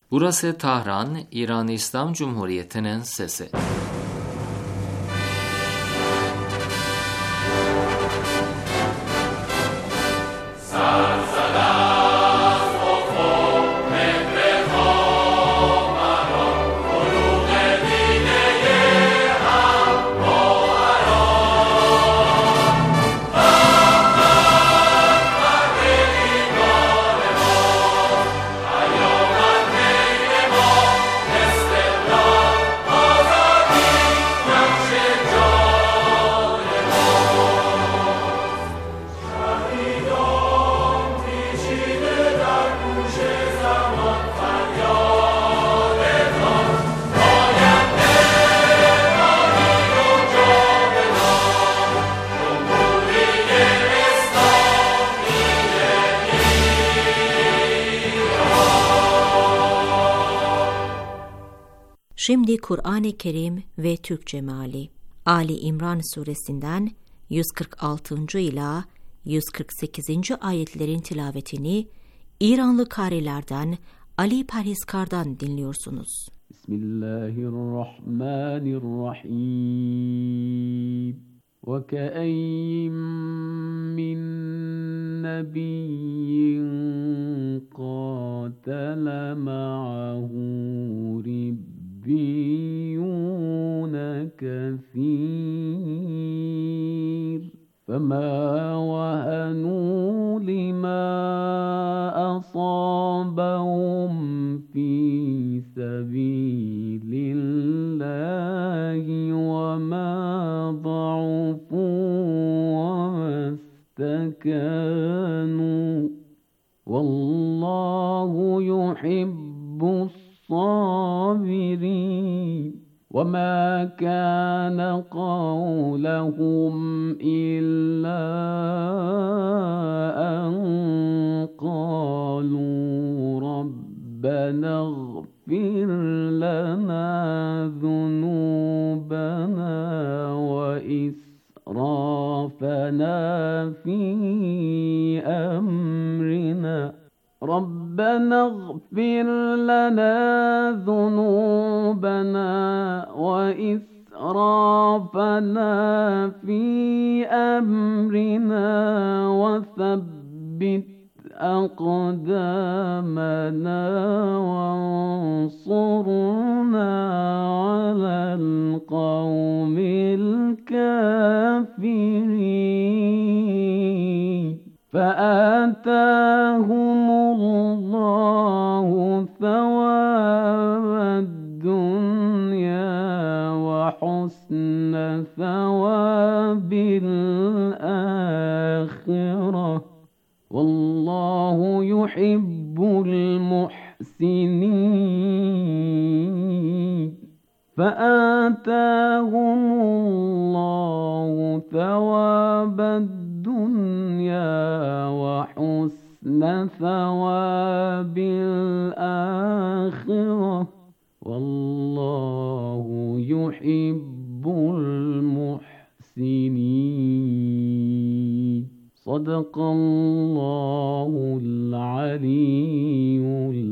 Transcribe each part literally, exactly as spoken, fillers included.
Burası Tahran, İran İslam Cumhuriyeti'nin sesi. Şimdi Kur'an-ı Kerim ve Türkçe meali. Ali İmran suresinden yüz kırk altıncı ila yüz kırk sekizinci ayetlerin tilavetini İranlı karilerden Ali Parhizkar'dan dinliyorsunuz. Bismillahirrahmanirrahim. وَكَأَيِّن مِّن نَّبِيٍّ قَاتَلَ مَعَهُ رِبِّيُّونَ كَثِيرٌ فَمَا وَهَنُوا لِمَا أَصَابَهُمْ فِي سَبِيلِ اللَّهِ وَمَا ضَعُفُوا وَمَا اسْتَكَانُوا وَاللَّهُ يُحِبُّ الصَّابِرِينَ وَمَا كَانَ قَوْلَهُمْ إِلَّا أَن قَالُوا رَبَّنَا اغْفِرْ لَنَا ذُنُوبَنَا وَإِسْرَافَنَا فِي أَمْرِنَا رَبَّنَا اغْفِرْ لَنَا ذُنُوبَنَا وَإِسْرَافَنَا فِي أَمْرِنَا وَثَبِّتْ أَقْدَامَنَا وَانصُرْنَا عَلَى الْقَوْمِ الْكَافِرِينَ فَآتَاهُمُ اللَّهُ ثَوَابَ الدُّنْيَا وَحُسْنَ ثَوَابِ الْآخِرَةِ وَاللَّهُ يُحِبُّ الْمُحْسِنِينَ فَآتَاهُمُ اللَّهُ ثَوَابَ الدُّنْيا وَحُسْنَ ثَوَابِ الْآخِرَةِ وَاللَّهُ يُحِبُّ الْمُحْسِنِينَ صدق الله العلي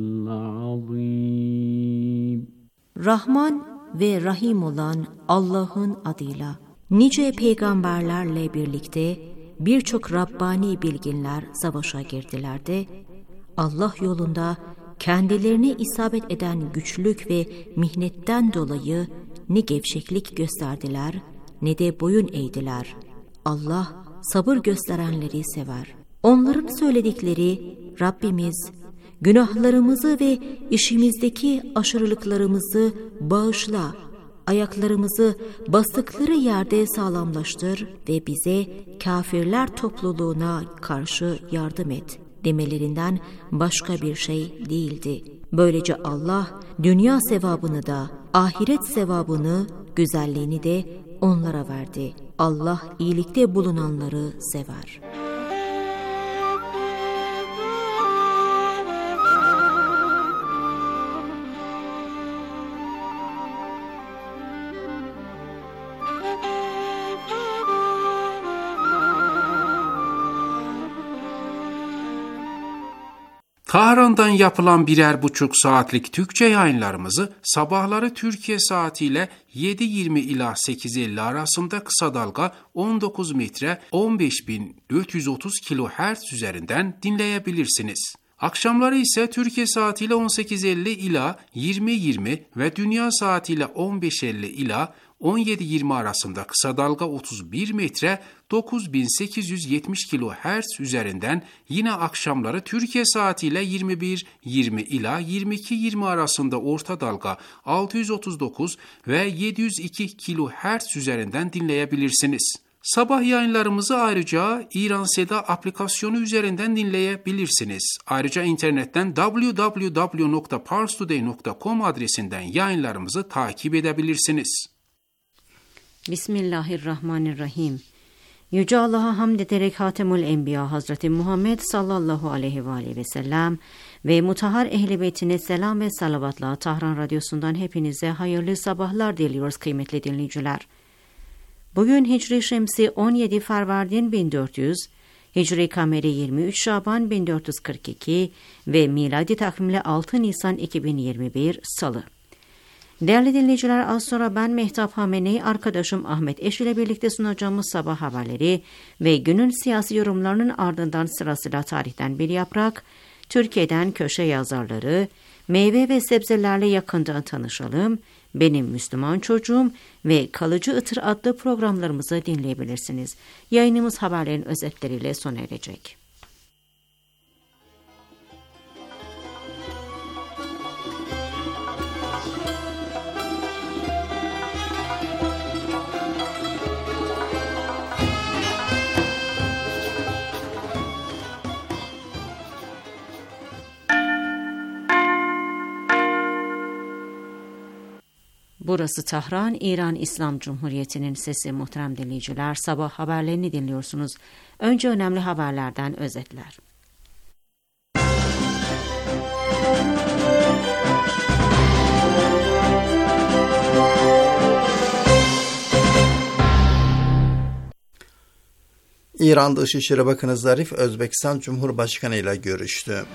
العظيم. Rahman ve Rahim olan Allah'ın adıyla. Nice peygamberlerle birlikte birçok Rabbani bilginler savaşa girdiler de Allah yolunda kendilerine isabet eden güçlük ve mihnetten dolayı ne gevşeklik gösterdiler ne de boyun eğdiler. Allah sabır gösterenleri sever. Onların söyledikleri Rabbimiz günahlarımızı ve işimizdeki aşırılıklarımızı bağışla, ayaklarımızı bastıkları yerde sağlamlaştır ve bize kafirler topluluğuna karşı yardım et demelerinden başka bir şey değildi. Böylece Allah dünya sevabını da ahiret sevabını, güzelliğini de onlara verdi. Allah iyilikte bulunanları sever. Tahran'dan yapılan birer buçuk saatlik Türkçe yayınlarımızı sabahları Türkiye saatiyle yedi yirmi ila sekiz elli arasında kısa dalga on dokuz metre on beş bin dört yüz otuz kilohertz üzerinden dinleyebilirsiniz. Akşamları ise Türkiye saatiyle on sekiz elli ila yirmi yirmi ve dünya saatiyle on beş elli ila on yedi yirmi arasında kısa dalga otuz bir metre dokuz bin sekiz yüz yetmiş kilohertz üzerinden yine akşamları Türkiye saatiyle yirmi bir yirmi ila yirmi iki yirmi arasında orta dalga altı yüz otuz dokuz ve yedi yüz iki kilohertz üzerinden dinleyebilirsiniz. Sabah yayınlarımızı ayrıca İran Seda aplikasyonu üzerinden dinleyebilirsiniz. Ayrıca internetten double-u double-u double-u nokta parstoday nokta com adresinden yayınlarımızı takip edebilirsiniz. Bismillahirrahmanirrahim. Yüce Allah'a hamd ederek Hatemül Enbiya Hazreti Muhammed sallallahu aleyhi ve aleyhi ve sellem ve mutahhar ehl-i beytine selam ve salavatla Tahran Radyosu'ndan hepinize hayırlı sabahlar diliyoruz kıymetli dinleyiciler. Bugün Hicri Şemsi on yedi Fervardin bin dört yüz, Hicri Kameri yirmi üç Şaban bin dört yüz kırk iki ve miladi takvimle altı Nisan iki bin yirmi bir Salı. Değerli dinleyiciler, az sonra ben Mehtap Hamenei, arkadaşım Ahmet Eş ile birlikte sunacağımız sabah haberleri ve günün siyasi yorumlarının ardından sırasıyla tarihten bir yaprak, Türkiye'den köşe yazarları, meyve ve sebzelerle yakından tanışalım, Benim Müslüman Çocuğum ve Kalıcı Itır adlı programlarımızı dinleyebilirsiniz. Yayınımız haberlerin özetleriyle sona erecek. Burası Tahran, İran İslam Cumhuriyeti'nin sesi. Muhterem dinleyiciler, sabah haberlerini dinliyorsunuz. Önce önemli haberlerden özetler. İran Dışişleri Bakanı Zarif, Özbekistan Cumhurbaşkanı ile görüştü.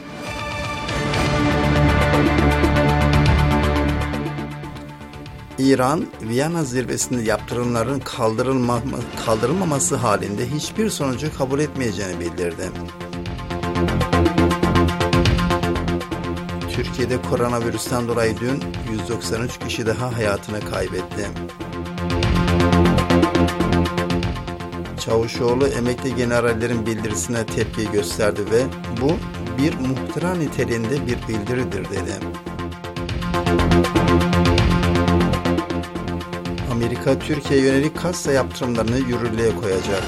İran, Viyana zirvesinde yaptırımların kaldırılma, kaldırılmaması halinde hiçbir sonucu kabul etmeyeceğini bildirdi. Türkiye'de koronavirüsten dolayı dün yüz doksan üç kişi daha hayatını kaybetti. Çavuşoğlu emekli generallerin bildirisine tepki gösterdi ve bu bir muhtıra niteliğinde bir bildiridir dedi. Amerika, Türkiye'ye yönelik kassa yaptırımlarını yürürlüğe koyacak.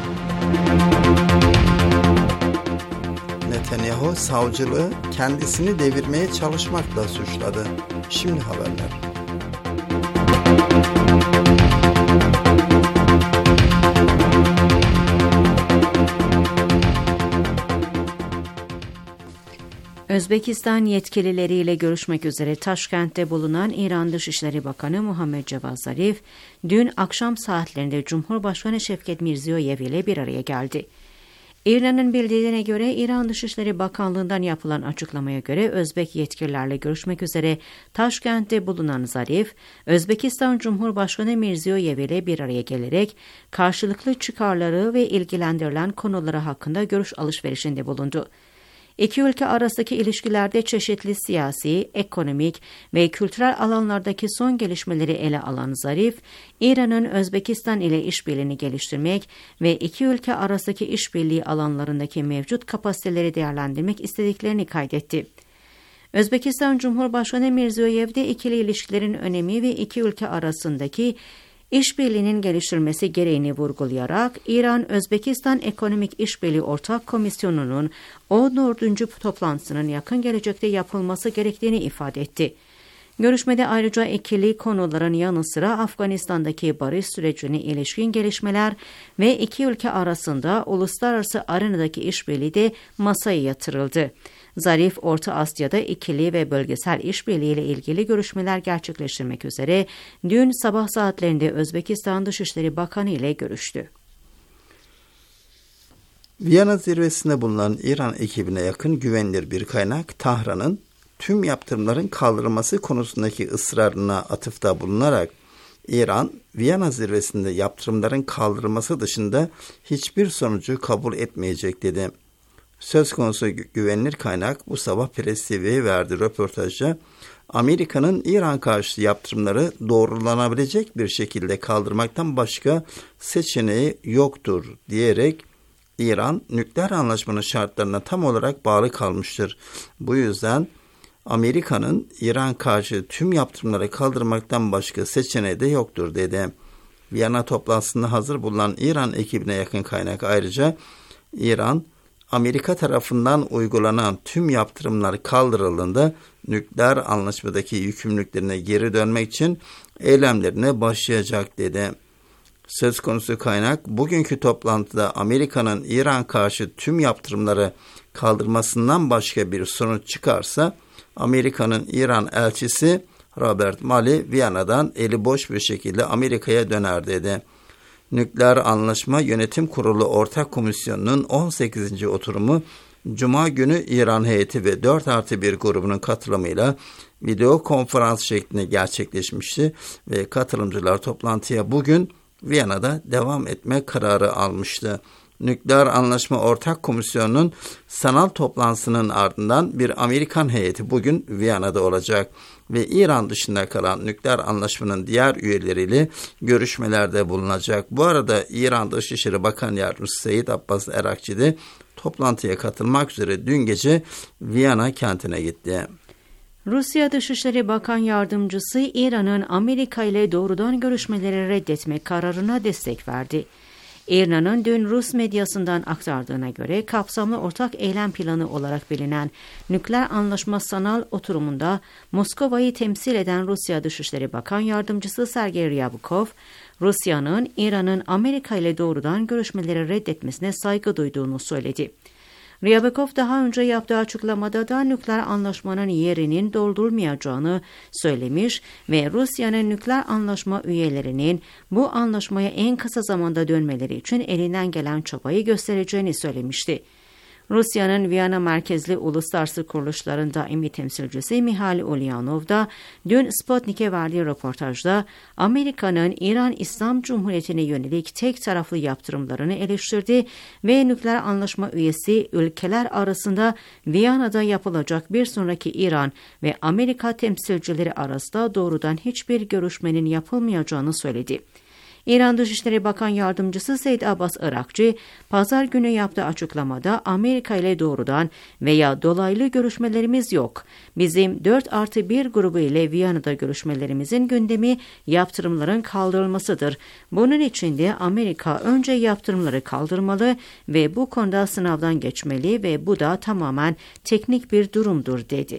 Netanyahu, savcılığı kendisini devirmeye çalışmakla suçladı. Şimdi haberler. Özbekistan yetkilileriyle görüşmek üzere Taşkent'te bulunan İran Dışişleri Bakanı Muhammed Cavad Zarif, dün akşam saatlerinde Cumhurbaşkanı Şevket Mirziyoyev ile bir araya geldi. İran'ın bildirdiğine göre İran Dışişleri Bakanlığı'ndan yapılan açıklamaya göre Özbek yetkililerle görüşmek üzere Taşkent'te bulunan Zarif, Özbekistan Cumhurbaşkanı Mirziyoyev ile bir araya gelerek karşılıklı çıkarları ve ilgilendirilen konuları hakkında görüş alışverişinde bulundu. İki ülke arasındaki ilişkilerde çeşitli siyasi, ekonomik ve kültürel alanlardaki son gelişmeleri ele alan Zarif, İran'ın Özbekistan ile işbirliğini geliştirmek ve iki ülke arasındaki işbirliği alanlarındaki mevcut kapasiteleri değerlendirmek istediklerini kaydetti. Özbekistan Cumhurbaşkanı Mirziyoyev de ikili ilişkilerin önemi ve iki ülke arasındaki İşbirliğinin geliştirilmesi gereğini vurgulayarak İran-Özbekistan Ekonomik İşbirliği Ortak Komisyonu'nun on dördüncü toplantısının yakın gelecekte yapılması gerektiğini ifade etti. Görüşmede ayrıca ikili konuların yanı sıra Afganistan'daki barış sürecine ilişkin gelişmeler ve iki ülke arasında uluslararası arenadaki işbirliği de masaya yatırıldı. Zarif, Orta Asya'da ikili ve bölgesel işbirliği ile ilgili görüşmeler gerçekleştirmek üzere dün sabah saatlerinde Özbekistan Dışişleri Bakanı ile görüştü. Viyana zirvesinde bulunan İran ekibine yakın güvenilir bir kaynak, Tahran'ın tüm yaptırımların kaldırılması konusundaki ısrarına atıfta bulunarak, İran, Viyana zirvesinde yaptırımların kaldırılması dışında hiçbir sonucu kabul etmeyecek dedi. Söz konusu güvenilir kaynak bu sabah Press T V'ye verdiği röportajda, Amerika'nın İran karşıtı yaptırımları doğrulanabilecek bir şekilde kaldırmaktan başka seçeneği yoktur diyerek, İran nükleer anlaşmanın şartlarına tam olarak bağlı kalmıştır. Bu yüzden Amerika'nın İran karşı tüm yaptırımları kaldırmaktan başka seçeneği de yoktur dedi. Viyana toplantısında hazır bulunan İran ekibine yakın kaynak ayrıca, İran, Amerika tarafından uygulanan tüm yaptırımlar kaldırıldığında nükleer anlaşmadaki yükümlülüklerine geri dönmek için eylemlerine başlayacak dedi. Söz konusu kaynak, bugünkü toplantıda Amerika'nın İran karşı tüm yaptırımları kaldırmasından başka bir sonuç çıkarsa, Amerika'nın İran elçisi Robert Malley Viyana'dan eli boş bir şekilde Amerika'ya döner dedi. Nükleer Anlaşma Yönetim Kurulu Ortak Komisyonu'nun on sekizinci oturumu Cuma günü İran heyeti ve dört artı bir grubunun katılımıyla video konferans şeklinde gerçekleşmişti ve katılımcılar toplantıya bugün Viyana'da devam etme kararı almıştı. Nükleer Anlaşma Ortak Komisyonu'nun sanal toplantısının ardından bir Amerikan heyeti bugün Viyana'da olacak ve İran dışında kalan nükleer anlaşmanın diğer üyeleriyle görüşmelerde bulunacak. Bu arada İran Dışişleri Bakan Yardımcısı Seyyid Abbas Erakçı de toplantıya katılmak üzere dün gece Viyana kentine gitti. Rusya Dışişleri Bakan Yardımcısı İran'ın Amerika ile doğrudan görüşmeleri reddetme kararına destek verdi. İran'ın dün Rus medyasından aktardığına göre kapsamlı ortak eylem planı olarak bilinen nükleer anlaşma sanal oturumunda Moskova'yı temsil eden Rusya Dışişleri Bakan Yardımcısı Sergey Ryabkov, Rusya'nın İran'ın Amerika ile doğrudan görüşmeleri reddetmesine saygı duyduğunu söyledi. Ryabkov daha önce yaptığı açıklamada da nükleer anlaşmanın yerinin doldurulmayacağını söylemiş ve Rusya'nın nükleer anlaşma üyelerinin bu anlaşmaya en kısa zamanda dönmeleri için elinden gelen çabayı göstereceğini söylemişti. Rusya'nın Viyana merkezli uluslararası kuruluşların daimi temsilcisi Mihail Ulyanov da dün Sputnik'e verdiği röportajda Amerika'nın İran İslam Cumhuriyeti'ne yönelik tek taraflı yaptırımlarını eleştirdi ve nükleer anlaşma üyesi ülkeler arasında Viyana'da yapılacak bir sonraki İran ve Amerika temsilcileri arasında doğrudan hiçbir görüşmenin yapılmayacağını söyledi. İran Dışişleri Bakan Yardımcısı Seyyid Abbas Erakçı, pazar günü yaptığı açıklamada Amerika ile doğrudan veya dolaylı görüşmelerimiz yok. Bizim dört artı bir grubu ile Viyana'da görüşmelerimizin gündemi yaptırımların kaldırılmasıdır. Bunun için de Amerika önce yaptırımları kaldırmalı ve bu konuda sınavdan geçmeli ve bu da tamamen teknik bir durumdur dedi.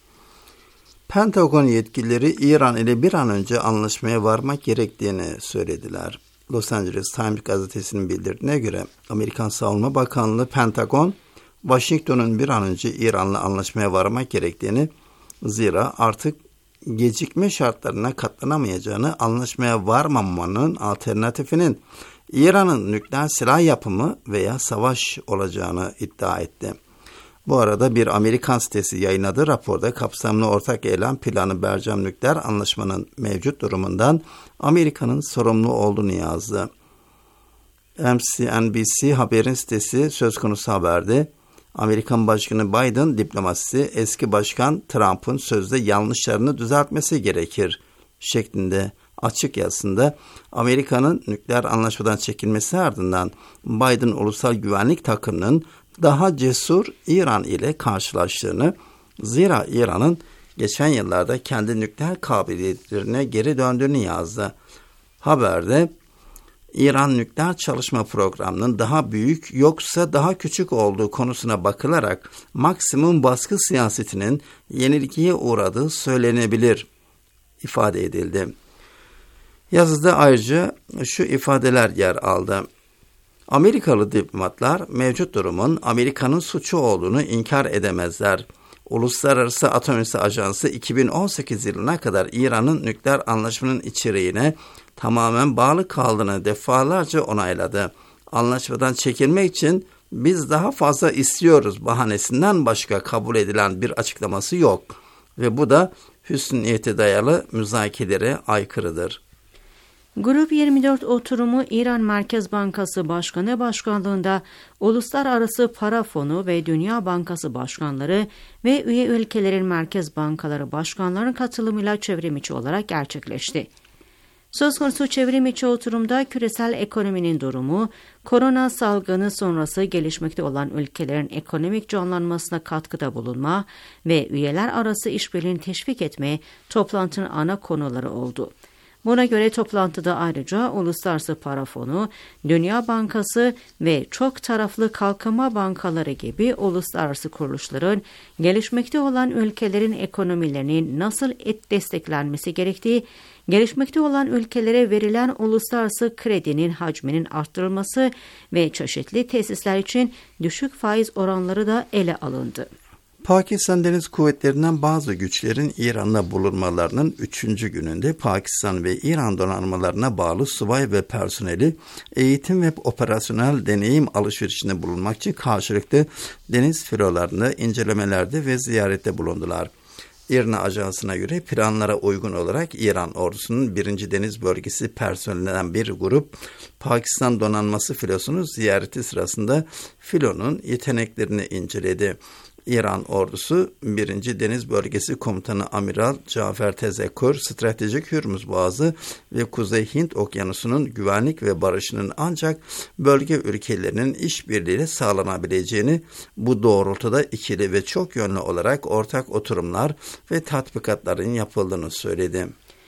Pentagon yetkilileri İran ile bir an önce anlaşmaya varmak gerektiğini söylediler. Los Angeles Times gazetesinin bildirdiğine göre Amerikan Savunma Bakanlığı Pentagon, Washington'un bir an önce İran'la anlaşmaya varmak gerektiğini, zira artık gecikme şartlarına katlanamayacağını, anlaşmaya varmamanın alternatifinin İran'ın nükleer silah yapımı veya savaş olacağını iddia etti. Bu arada bir Amerikan sitesi yayınladığı raporda kapsamlı ortak eylem planı Bercam nükleer anlaşmanın mevcut durumundan Amerika'nın sorumlu olduğunu yazdı. M S N B C haberin sitesi söz konusu haberde Amerikan Başkanı Biden diplomasisi eski başkan Trump'ın sözde yanlışlarını düzeltmesi gerekir şeklinde açık yazısında Amerika'nın nükleer anlaşmadan çekilmesi ardından Biden ulusal güvenlik takımının daha cesur İran ile karşılaştığını, zira İran'ın geçen yıllarda kendi nükleer kabiliyetlerine geri döndüğünü yazdı. Haberde İran nükleer çalışma programının daha büyük yoksa daha küçük olduğu konusuna bakılarak maksimum baskı siyasetinin yenilgiye uğradığı söylenebilir ifade edildi. Yazıda ayrıca şu ifadeler yer aldı. Amerikalı diplomatlar mevcut durumun Amerika'nın suçu olduğunu inkar edemezler. Uluslararası Atom Enerjisi Ajansı iki bin on sekiz yılına kadar İran'ın nükleer anlaşmanın içeriğine tamamen bağlı kaldığını defalarca onayladı. Anlaşmadan çekilmek için biz daha fazla istiyoruz bahanesinden başka kabul edilen bir açıklaması yok ve bu da hüsn niyete dayalı müzakerelere aykırıdır. Grup yirmi dört oturumu İran Merkez Bankası Başkanı başkanlığında Uluslararası Para Fonu ve Dünya Bankası başkanları ve üye ülkelerin merkez bankaları başkanlarının katılımıyla çevrimiçi olarak gerçekleşti. Söz konusu çevrimiçi oturumda küresel ekonominin durumu, korona salgını sonrası gelişmekte olan ülkelerin ekonomik canlanmasına katkıda bulunma ve üyeler arası işbirliğini teşvik etme toplantının ana konuları oldu. Buna göre toplantıda ayrıca Uluslararası Para Fonu, Dünya Bankası ve çok taraflı kalkınma bankaları gibi uluslararası kuruluşların gelişmekte olan ülkelerin ekonomilerinin nasıl desteklenmesi gerektiği, gelişmekte olan ülkelere verilen uluslararası kredinin hacminin arttırılması ve çeşitli tesisler için düşük faiz oranları da ele alındı. Pakistan Deniz Kuvvetleri'nden bazı güçlerin İran'da bulunmalarının üçüncü gününde Pakistan ve İran donanmalarına bağlı subay ve personeli eğitim ve operasyonel deneyim alışverişinde bulunmak için karşılıklı deniz filolarında incelemelerde ve ziyarette bulundular. İRNA Ajansı'na göre planlara uygun olarak İran ordusunun birinci Deniz Bölgesi personelinden bir grup Pakistan donanması filosunu ziyareti sırasında filonun yeteneklerini inceledi. İran ordusu birinci Deniz Bölgesi Komutanı Amiral Cafer Tezekur, stratejik Hürmüz Boğazı ve Kuzey Hint Okyanusu'nun güvenlik ve barışının ancak bölge ülkelerinin işbirliğiyle sağlanabileceğini, bu doğrultuda ikili ve çok yönlü olarak ortak oturumlar ve tatbikatların yapıldığını söyledi.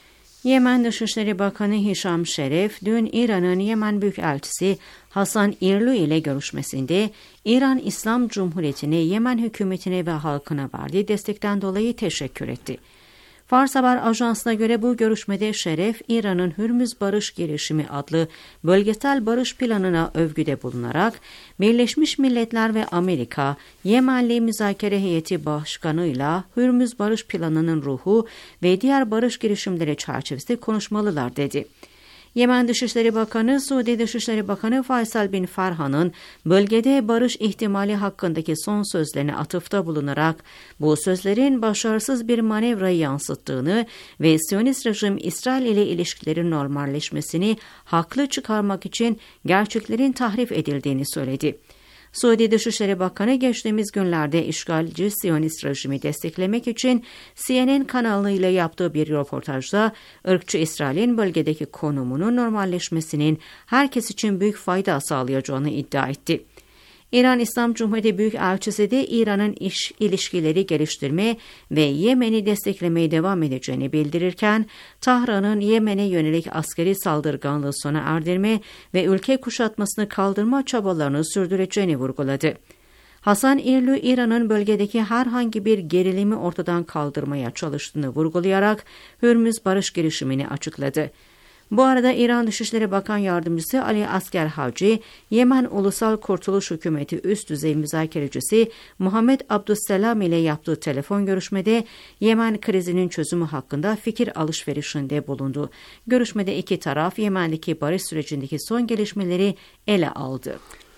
Yemen Dışişleri Bakanı Hişam Şeref, dün İran'ın Yemen Büyükelçisi Hasan İrlü ile görüşmesinde İran İslam Cumhuriyeti'ne, Yemen hükümetine ve halkına verdiği destekten dolayı teşekkür etti. Fars Haber Ajansı'na göre bu görüşmede Şeref, İran'ın Hürmüz Barış Girişimi adlı bölgesel barış planına övgüde bulunarak, Birleşmiş Milletler ve Amerika, Yemenli Müzakere Heyeti Başkanı'yla Hürmüz Barış Planı'nın ruhu ve diğer barış girişimleri çerçevesinde konuşmalılar dedi. Yemen Dışişleri Bakanı, Suudi Dışişleri Bakanı Faysal bin Farhan'ın bölgede barış ihtimali hakkındaki son sözlerine atıfta bulunarak bu sözlerin başarısız bir manevrayı yansıttığını ve Siyonist rejim İsrail ile ilişkilerin normalleşmesini haklı çıkarmak için gerçeklerin tahrif edildiğini söyledi. Suudi Dışişleri Bakanı geçtiğimiz günlerde işgalci Siyonist rejimi desteklemek için C N N kanalıyla yaptığı bir röportajda ırkçı İsrail'in bölgedeki konumunun normalleşmesinin herkes için büyük fayda sağlayacağını iddia etti. İran İslam Cumhuriyeti Büyükelçisi de İran'ın iş ilişkileri geliştirme ve Yemen'i desteklemeye devam edeceğini bildirirken, Tahran'ın Yemen'e yönelik askeri saldırganlığı sona erdirme ve ülke kuşatmasını kaldırma çabalarını sürdüreceğini vurguladı. Hasan İrlü, İran'ın bölgedeki herhangi bir gerilimi ortadan kaldırmaya çalıştığını vurgulayarak Hürmüz barış girişimini açıkladı. Bu arada İran Dışişleri Bakan Yardımcısı Ali Asgar Havci, Yemen Ulusal Kurtuluş Hükümeti üst düzey müzakerecisi Muhammed Abdüsselam ile yaptığı telefon görüşmede Yemen krizinin çözümü hakkında fikir alışverişinde bulundu. Görüşmede iki taraf Yemen'deki barış sürecindeki son gelişmeleri ele aldı.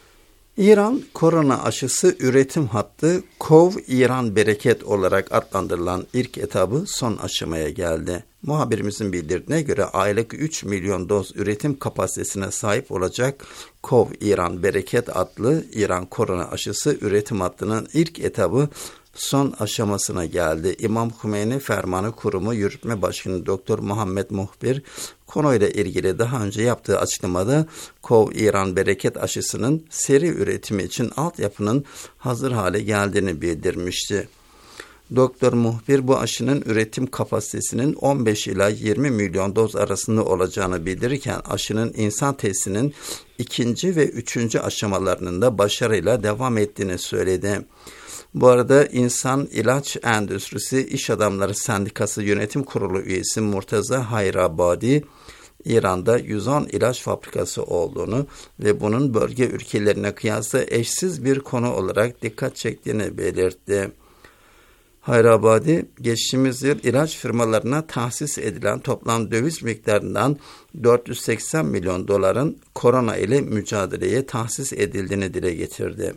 İran korona aşısı üretim hattı Kov İran Bereket olarak adlandırılan ilk etabı son aşamaya geldi. Muhabirimizin bildirdiğine göre aylık üç milyon doz üretim kapasitesine sahip olacak Kov İran Bereket adlı İran korona aşısı üretim hattının ilk etabı son aşamasına geldi. İmam Hümeyni Fermanı Kurumu Yürütme Başkanı Doktor Muhammed Muhbir konuyla ilgili daha önce yaptığı açıklamada Kov İran Bereket aşısının seri üretimi için altyapının hazır hale geldiğini bildirmişti. Doktor Muhbir bu aşının üretim kapasitesinin on beş ila yirmi milyon doz arasında olacağını bildirirken aşının insan testinin ikinci ve üçüncü aşamalarının da başarıyla devam ettiğini söyledi. Bu arada İnsan İlaç Endüstrisi İş Adamları Sendikası Yönetim Kurulu üyesi Murtaza Hayrabadi, İran'da yüz on ilaç fabrikası olduğunu ve bunun bölge ülkelerine kıyasla eşsiz bir konu olarak dikkat çektiğini belirtti. Haydarabadi, geçtiğimiz yıl ilaç firmalarına tahsis edilen toplam döviz miktarından dört yüz seksen milyon doların korona ile mücadeleye tahsis edildiğini dile getirdi.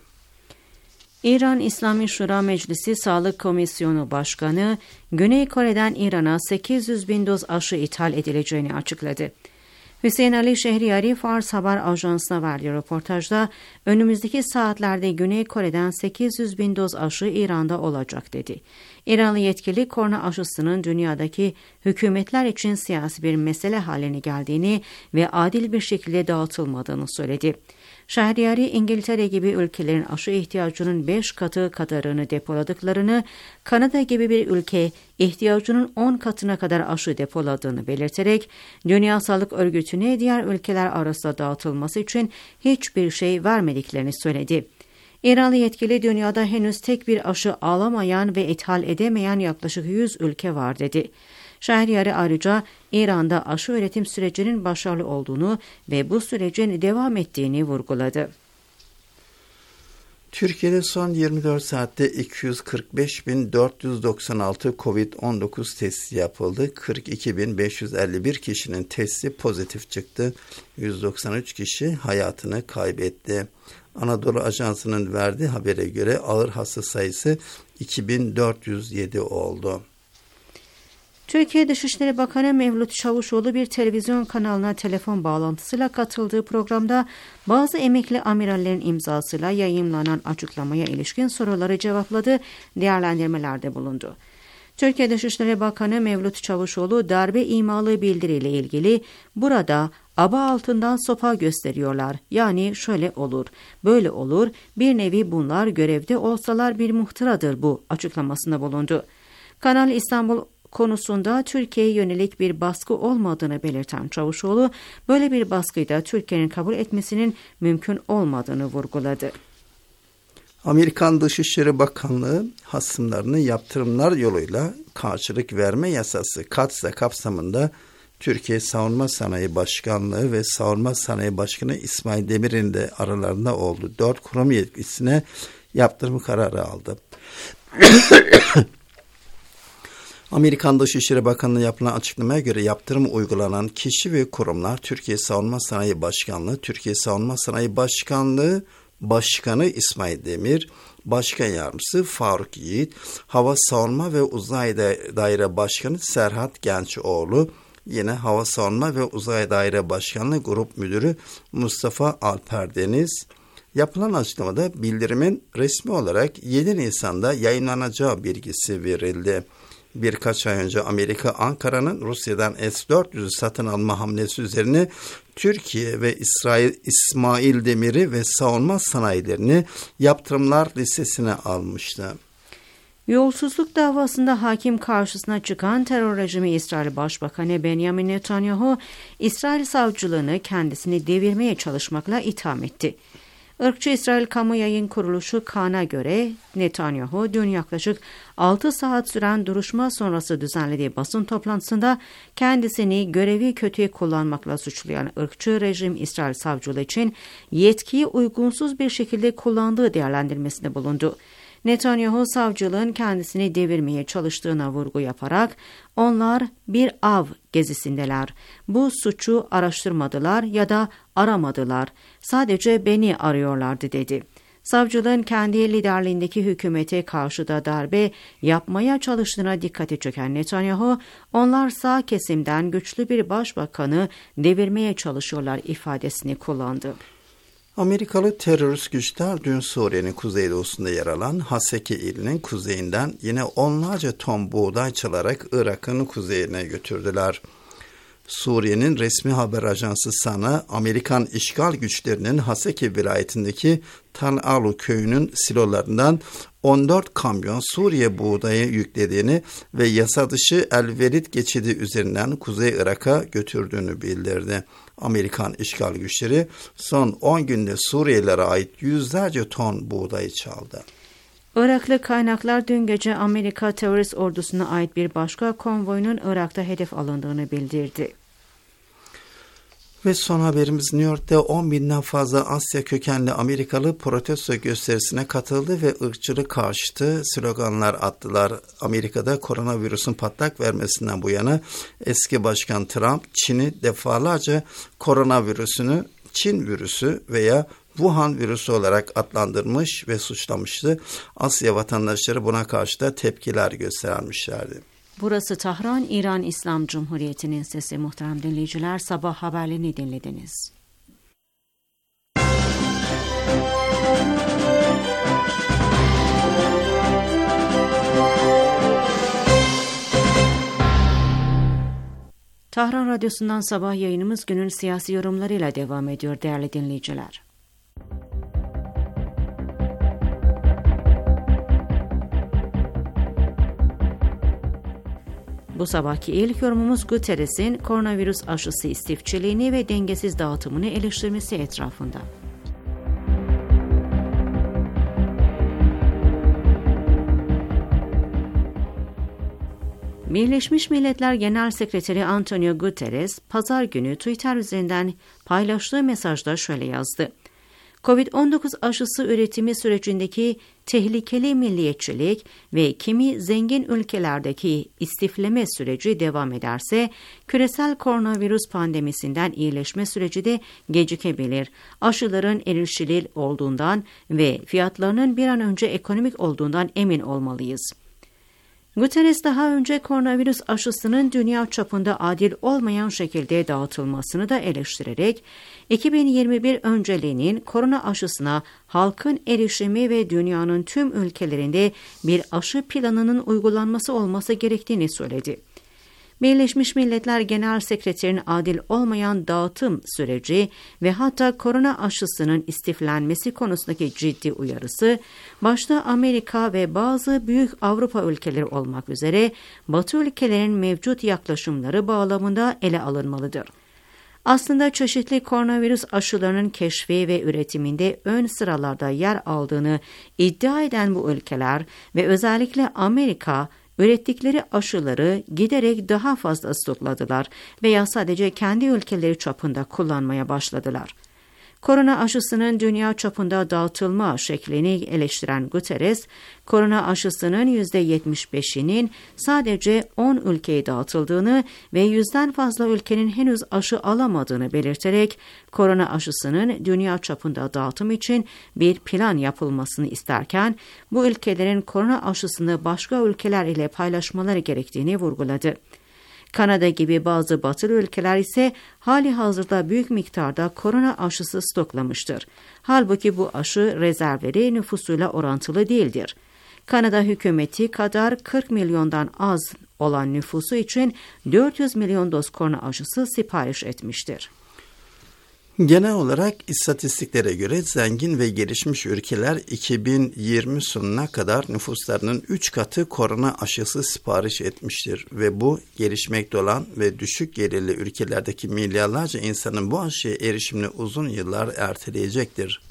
İran İslami Şura Meclisi Sağlık Komisyonu Başkanı, Güney Kore'den İran'a sekiz yüz bin doz aşı ithal edileceğini açıkladı. Hüseyin Ali Şehriyari, Fars Haber Ajansı'na verdiği röportajda, önümüzdeki saatlerde Güney Kore'den sekiz yüz bin doz aşı İran'da olacak dedi. İranlı yetkili, korona aşısının dünyadaki hükümetler için siyasi bir mesele haline geldiğini ve adil bir şekilde dağıtılmadığını söyledi. Şehriyari, İngiltere gibi ülkelerin aşı ihtiyacının beş katı kadarını depoladıklarını, Kanada gibi bir ülke ihtiyacının on katına kadar aşı depoladığını belirterek, Dünya Sağlık Örgütü'ne diğer ülkeler arasında dağıtılması için hiçbir şey vermediklerini söyledi. İranlı yetkili, dünyada henüz tek bir aşı alamayan ve ithal edemeyen yaklaşık yüz ülke var dedi. Şehriyari ayrıca İran'da aşı üretim sürecinin başarılı olduğunu ve bu sürecin devam ettiğini vurguladı. Türkiye'de son yirmi dört saatte iki yüz kırk beş bin dört yüz doksan altı kovid on dokuz testi yapıldı. kırk iki bin beş yüz elli bir kişinin testi pozitif çıktı. yüz doksan üç kişi hayatını kaybetti. Anadolu Ajansı'nın verdiği habere göre ağır hasta sayısı iki bin dört yüz yedi oldu. Türkiye Dışişleri Bakanı Mevlüt Çavuşoğlu bir televizyon kanalına telefon bağlantısıyla katıldığı programda bazı emekli amirallerin imzasıyla yayımlanan açıklamaya ilişkin soruları cevapladı, değerlendirmelerde bulundu. Türkiye Dışişleri Bakanı Mevlüt Çavuşoğlu, darbe imalı bildiriyle ilgili burada aba altından sopa gösteriyorlar. Yani şöyle olur, böyle olur, bir nevi bunlar görevde olsalar bir muhtıradır bu açıklamasında bulundu. Kanal İstanbul konusunda Türkiye'ye yönelik bir baskı olmadığını belirten Çavuşoğlu, böyle bir baskıyı da Türkiye'nin kabul etmesinin mümkün olmadığını vurguladı. Amerikan Dışişleri Bakanlığı, hasımlarını yaptırımlar yoluyla karşılık verme yasası KATSA kapsamında Türkiye Savunma Sanayi Başkanlığı ve Savunma Sanayi Başkanı İsmail Demir'in de aralarında olduğu dört kurum yetkisine yaptırım kararı aldı. Amerikan Dışişleri Bakanlığı yapılan açıklamaya göre yaptırım uygulanan kişi ve kurumlar Türkiye Savunma Sanayi Başkanlığı, Türkiye Savunma Sanayi Başkanlığı Başkanı İsmail Demir, Başkan Yardımcısı Faruk Yiğit, Hava Savunma ve Uzay Daire Başkanı Serhat Gençoğlu, yine Hava Savunma ve Uzay Daire Başkanlığı Grup Müdürü Mustafa Alper Deniz. Yapılan açıklamada bildirimin resmi olarak yedi Nisan'da yayınlanacağı bilgisi verildi. Birkaç ay önce Amerika, Ankara'nın Rusya'dan S dört yüzü satın alma hamlesi üzerine Türkiye ve İsrail, İsmail Demir'i ve savunma sanayilerini yaptırımlar listesine almıştı. Yolsuzluk davasında hakim karşısına çıkan terör rejimi İsrail Başbakanı Benjamin Netanyahu, İsrail savcılığını kendisini devirmeye çalışmakla itham etti. Irkçı İsrail Kamu Yayın Kuruluşu Kan'a göre Netanyahu dün yaklaşık altı saat süren duruşma sonrası düzenlediği basın toplantısında kendisini görevi kötüye kullanmakla suçlayan ırkçı rejim İsrail savcılığı için yetkiyi uygunsuz bir şekilde kullandığı değerlendirmesinde bulundu. Netanyahu, savcılığın kendisini devirmeye çalıştığına vurgu yaparak, onlar bir av gezisindeler. Bu suçu araştırmadılar ya da aramadılar. Sadece beni arıyorlardı dedi. Savcılığın kendi liderliğindeki hükümete karşı da darbe yapmaya çalıştığına dikkati çeken Netanyahu, onlar sağ kesimden güçlü bir başbakanı devirmeye çalışıyorlar ifadesini kullandı. Amerikalı terörist güçler dün Suriye'nin kuzeydoğusunda yer alan Haseki ilinin kuzeyinden yine onlarca ton buğday çalarak Irak'ın kuzeyine götürdüler. Suriye'nin resmi haber ajansı SANA, Amerikan işgal güçlerinin Haseki vilayetindeki Tal Alu köyünün silolarından on dört kamyon Suriye buğdayı yüklediğini ve yasa dışı El Velid geçidi üzerinden Kuzey Irak'a götürdüğünü bildirdi. Amerikan işgal güçleri son on günde Suriyelilere ait yüzlerce ton buğdayı çaldı. Iraklı kaynaklar dün gece Amerika terörist ordusuna ait bir başka konvoyunun Irak'ta hedef alındığını bildirdi. Ve son haberimiz New York'ta on binden fazla Asya kökenli Amerikalı protesto gösterisine katıldı ve ırkçılık karşıtı sloganlar attılar. Amerika'da koronavirüsün patlak vermesinden bu yana eski başkan Trump, Çin'i defalarca koronavirüsünü Çin virüsü veya Wuhan virüsü olarak adlandırmış ve suçlamıştı. Asya vatandaşları buna karşı da tepkiler göstermişlerdi. Burası Tahran, İran İslam Cumhuriyeti'nin sesi. Muhterem dinleyiciler, sabah haberlerini dinlediniz. Tahran Radyosu'ndan sabah yayınımız günün siyasi yorumlarıyla devam ediyor değerli dinleyiciler. Bu sabahki ilk yorumumuz Guterres'in koronavirüs aşısı istifçiliğini ve dengesiz dağıtımını eleştirmesi etrafında. Birleşmiş Milletler Genel Sekreteri Antonio Guterres, pazar günü Twitter üzerinden paylaştığı mesajda şöyle yazdı. kovid on dokuz aşısı üretimi sürecindeki tehlikeli milliyetçilik ve kimi zengin ülkelerdeki istifleme süreci devam ederse, küresel koronavirüs pandemisinden iyileşme süreci de gecikebilir. Aşıların erişilir olduğundan ve fiyatlarının bir an önce ekonomik olduğundan emin olmalıyız. Guterres daha önce koronavirüs aşısının dünya çapında adil olmayan şekilde dağıtılmasını da eleştirerek, iki bin yirmi bir önceliğinin korona aşısına halkın erişimi ve dünyanın tüm ülkelerinde bir aşı planının uygulanması olması gerektiğini söyledi. Birleşmiş Milletler Genel Sekreterinin adil olmayan dağıtım süreci ve hatta korona aşısının istiflenmesi konusundaki ciddi uyarısı, başta Amerika ve bazı büyük Avrupa ülkeleri olmak üzere Batı ülkelerin mevcut yaklaşımları bağlamında ele alınmalıdır. Aslında çeşitli koronavirüs aşılarının keşfi ve üretiminde ön sıralarda yer aldığını iddia eden bu ülkeler ve özellikle Amerika, ürettikleri aşıları giderek daha fazla stokladılar veya sadece kendi ülkeleri çapında kullanmaya başladılar. Korona aşısının dünya çapında dağıtılma şeklini eleştiren Guterres, korona aşısının yüzde yetmiş beşinin sadece on ülkeye dağıtıldığını ve yüzden fazla ülkenin henüz aşı alamadığını belirterek, korona aşısının dünya çapında dağıtım için bir plan yapılmasını isterken, bu ülkelerin korona aşısını başka ülkeler ile paylaşmaları gerektiğini vurguladı. Kanada gibi bazı batılı ülkeler ise hali hazırda büyük miktarda korona aşısı stoklamıştır. Halbuki bu aşı rezervleri nüfusuyla orantılı değildir. Kanada hükümeti kadar kırk milyondan az olan nüfusu için dört yüz milyon doz korona aşısı sipariş etmiştir. Genel olarak istatistiklere göre zengin ve gelişmiş ülkeler iki bin yirmi sonuna kadar nüfuslarının üç katı korona aşısı sipariş etmiştir ve bu gelişmekte olan ve düşük gelirli ülkelerdeki milyarlarca insanın bu aşıya erişimini uzun yıllar erteleyecektir.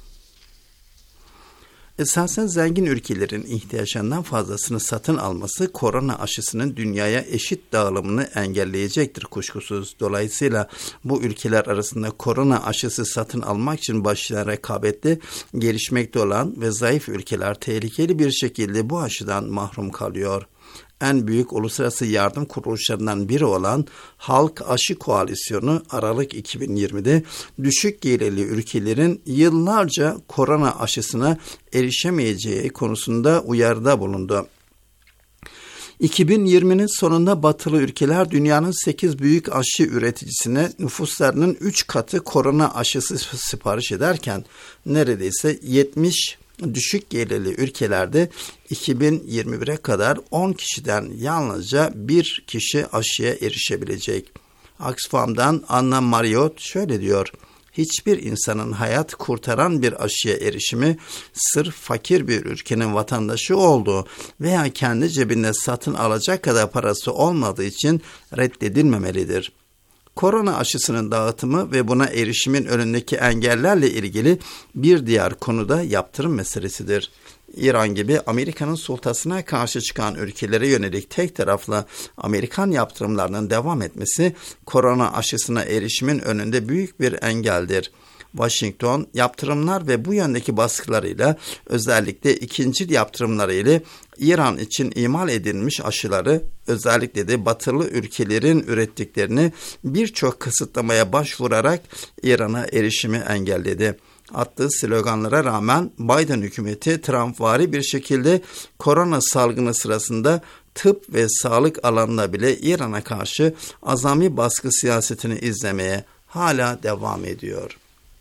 Esasen zengin ülkelerin ihtiyaçlarından fazlasını satın alması korona aşısının dünyaya eşit dağılımını engelleyecektir kuşkusuz. Dolayısıyla bu ülkeler arasında korona aşısı satın almak için başlayan rekabette gelişmekte olan ve zayıf ülkeler tehlikeli bir şekilde bu aşıdan mahrum kalıyor. En büyük uluslararası yardım kuruluşlarından biri olan Halk Aşı Koalisyonu Aralık iki bin yirmide düşük gelirli ülkelerin yıllarca korona aşısına erişemeyeceği konusunda uyarıda bulundu. iki bin yirminin sonunda batılı ülkeler dünyanın sekiz büyük aşı üreticisine nüfuslarının üç katı korona aşısı sipariş ederken neredeyse yetmiş düşük gelirli ülkelerde iki bin yirmi bire kadar on kişiden yalnızca bir kişi aşıya erişebilecek. Oxfam'dan Anna Marriott şöyle diyor: hiçbir insanın hayat kurtaran bir aşıya erişimi sırf fakir bir ülkenin vatandaşı olduğu veya kendi cebinde satın alacak kadar parası olmadığı için reddedilmemelidir. Korona aşısının dağıtımı ve buna erişimin önündeki engellerle ilgili bir diğer konu da yaptırım meselesidir. İran gibi Amerika'nın sultasına karşı çıkan ülkelere yönelik tek taraflı Amerikan yaptırımlarının devam etmesi korona aşısına erişimin önünde büyük bir engeldir. Washington yaptırımlar ve bu yöndeki baskılarıyla özellikle ikincil yaptırımlarıyla İran için imal edilmiş aşıları özellikle de batılı ülkelerin ürettiklerini birçok kısıtlamaya başvurarak İran'a erişimi engelledi. Attığı sloganlara rağmen Biden hükümeti Trumpvari bir şekilde korona salgını sırasında tıp ve sağlık alanında bile İran'a karşı azami baskı siyasetini izlemeye hala devam ediyor.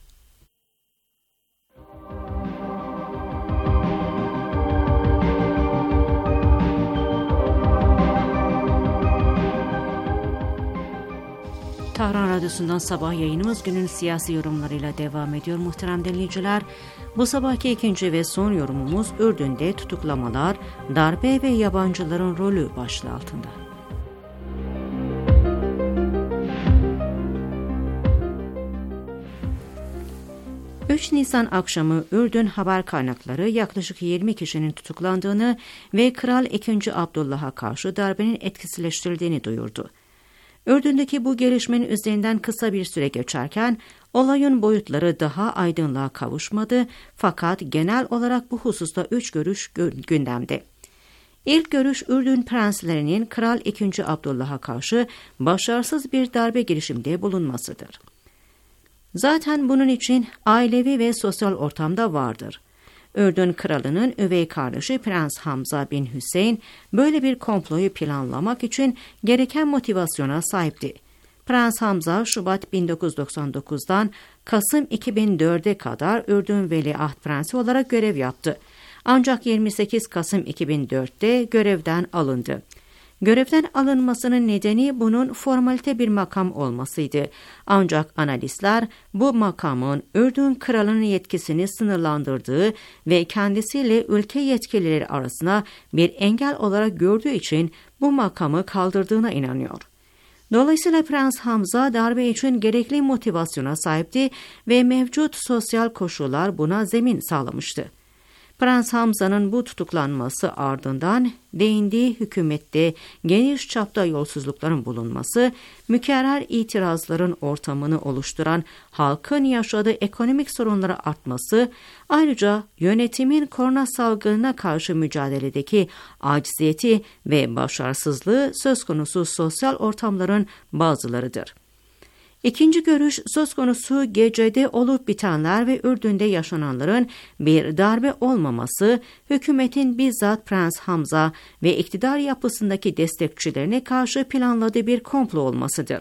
Tahran Radyosu'ndan sabah yayınımız günün siyasi yorumlarıyla devam ediyor muhterem dinleyiciler. Bu sabahki ikinci ve son yorumumuz Ürdün'de tutuklamalar, darbe ve yabancıların rolü başlığı altında. üç Nisan akşamı Ürdün haber kaynakları yaklaşık yirmi kişinin tutuklandığını ve Kral ikinci. Abdullah'a karşı darbenin etkisizleştirildiğini duyurdu. Ürdün'deki bu gelişmenin üzerinden kısa bir süre geçerken olayın boyutları daha aydınlığa kavuşmadı fakat genel olarak bu hususta üç görüş gündemde. İlk görüş Ürdün prenslerinin Kral ikinci. Abdullah'a karşı başarısız bir darbe girişiminde bulunmasıdır. Zaten bunun için ailevi ve sosyal ortamda vardır. Ürdün kralının üvey kardeşi Prens Hamza bin Hüseyin böyle bir komployu planlamak için gereken motivasyona sahipti. Prens Hamza Şubat bin dokuz yüz doksan dokuz'dan Kasım iki bin dört'e kadar Ürdün Veliaht Prensi olarak görev yaptı. Ancak yirmi sekiz Kasım iki bin dört'te görevden alındı. Görevden alınmasının nedeni bunun formalite bir makam olmasıydı. Ancak analistler bu makamın Ürdün kralının yetkisini sınırlandırdığı ve kendisiyle ülke yetkilileri arasına bir engel olarak gördüğü için bu makamı kaldırdığına inanıyor. Dolayısıyla Prens Hamza darbe için gerekli motivasyona sahipti ve mevcut sosyal koşullar buna zemin sağlamıştı. Prens Hamza'nın bu tutuklanması ardından değindiği hükümette geniş çapta yolsuzlukların bulunması, mükerrer itirazların ortamını oluşturan halkın yaşadığı ekonomik sorunları artması, ayrıca yönetimin korona salgınına karşı mücadeledeki aciziyeti ve başarısızlığı söz konusu sosyal ortamların bazılarıdır. İkinci görüş söz konusu gecede olup bitenler ve Ürdün'de yaşananların bir darbe olmaması, hükümetin bizzat Prens Hamza ve iktidar yapısındaki destekçilerine karşı planladığı bir komplo olmasıdır.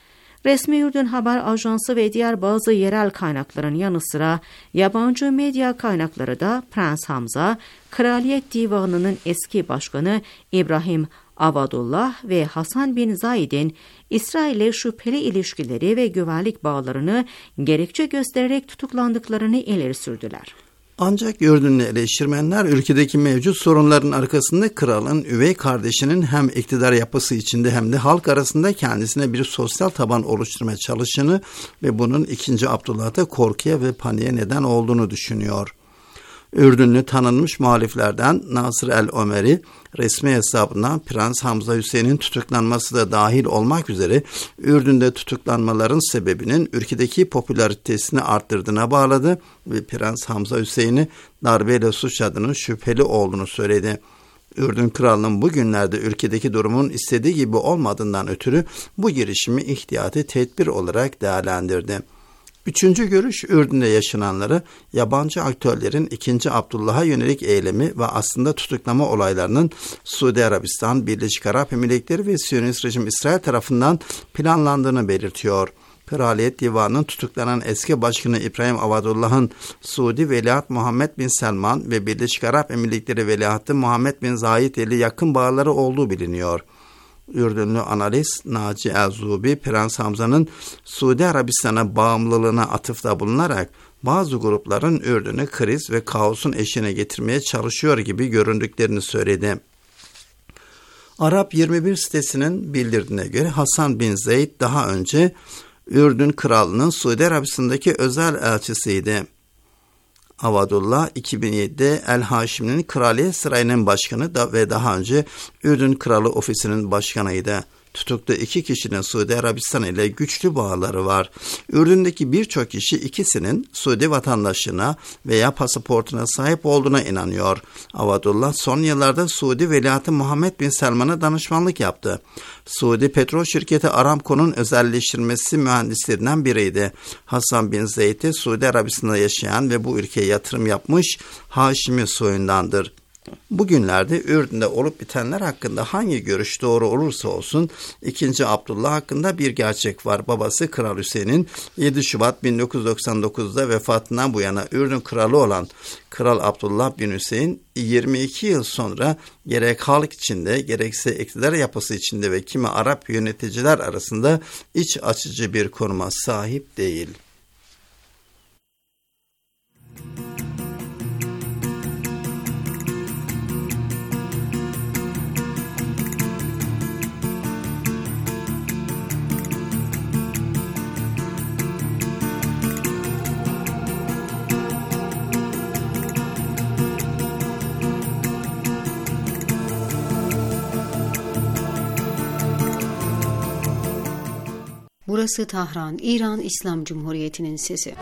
Resmi Ürdün Haber Ajansı ve diğer bazı yerel kaynakların yanı sıra yabancı medya kaynakları da Prens Hamza, Kraliyet Divanı'nın eski başkanı İbrahim Avadullah ve Hasan bin Zayed'in İsrail'le şüpheli ilişkileri ve güvenlik bağlarını gerekçe göstererek tutuklandıklarını ileri sürdüler. Ancak Ürdünlü eleştirmenler ülkedeki mevcut sorunların arkasında kralın üvey kardeşinin hem iktidar yapısı içinde hem de halk arasında kendisine bir sosyal taban oluşturmaya çalıştığını ve bunun ikinci. Abdullah'ta korkuya ve paniğe neden olduğunu düşünüyor. Ürdünlü tanınmış muhaliflerden Nasır el-Ömeri resmi hesabından Prens Hamza Hüseyin'in tutuklanması da dahil olmak üzere Ürdün'de tutuklanmaların sebebinin ülkedeki popülaritesini arttırdığına bağladı ve Prens Hamza Hüseyin'i darbeyle suçladığının şüpheli olduğunu söyledi. Ürdün kralının bugünlerde ülkedeki durumun istediği gibi olmadığından ötürü bu girişimi ihtiyati tedbir olarak değerlendirdi. Üçüncü görüş Ürdün'de yaşananları yabancı aktörlerin ikinci. Abdullah'a yönelik eylemi ve aslında tutuklama olaylarının Suudi Arabistan, Birleşik Arap Emirlikleri ve Siyonist rejim İsrail tarafından planlandığını belirtiyor. Kraliyet Divanı'nın tutuklanan eski başkanı İbrahim Avadullah'ın Suudi Veliaht Muhammed bin Selman ve Birleşik Arap Emirlikleri Veliahtı Muhammed bin Zayed ile yakın bağları olduğu biliniyor. Ürdünlü analist Naci El-Zubi, Prens Hamza'nın Suudi Arabistan'a bağımlılığına atıfta bulunarak bazı grupların Ürdün'ü kriz ve kaosun eşiğine getirmeye çalışıyor gibi göründüklerini söyledi. Arap yirmi bir sitesinin bildirdiğine göre Hasan bin Zeyd daha önce Ürdün Krallığı'nın Suudi Arabistan'daki özel elçisiydi. Avadullah iki bin yedide El Haşim'in Kraliyet Sarayı'nın başkanı da ve daha önce Ürdün Kralı Ofisi'nin başkanıydı. Tutuklu iki kişinin Suudi Arabistan ile güçlü bağları var. Ürdün'deki birçok kişi ikisinin Suudi vatandaşlığına veya pasaportuna sahip olduğuna inanıyor. Avadullah son yıllarda Suudi Veliahtı Muhammed Bin Selman'a danışmanlık yaptı. Suudi petrol şirketi Aramco'nun özelleştirilmesi mühendislerinden biriydi. Hasan Bin Zeyd'i Suudi Arabistan'da yaşayan ve bu ülkeye yatırım yapmış Haşimi soyundandır. Bugünlerde Ürdün'de olup bitenler hakkında hangi görüş doğru olursa olsun ikinci. Abdullah hakkında bir gerçek var. Babası Kral Hüseyin'in yedi Şubat bin dokuz yüz doksan dokuzda vefatından bu yana Ürdün kralı olan Kral Abdullah bin Hüseyin yirmi iki yıl sonra gerek halk içinde gerekse iktidar yapısı içinde ve kimi Arap yöneticiler arasında iç açıcı bir konuma sahip değil. Burası Tahran, İran İslam Cumhuriyeti'nin sesi.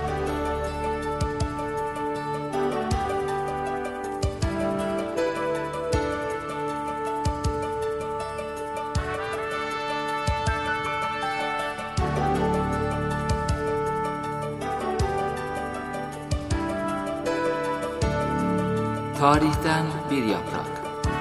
Tarihten bir yaprak.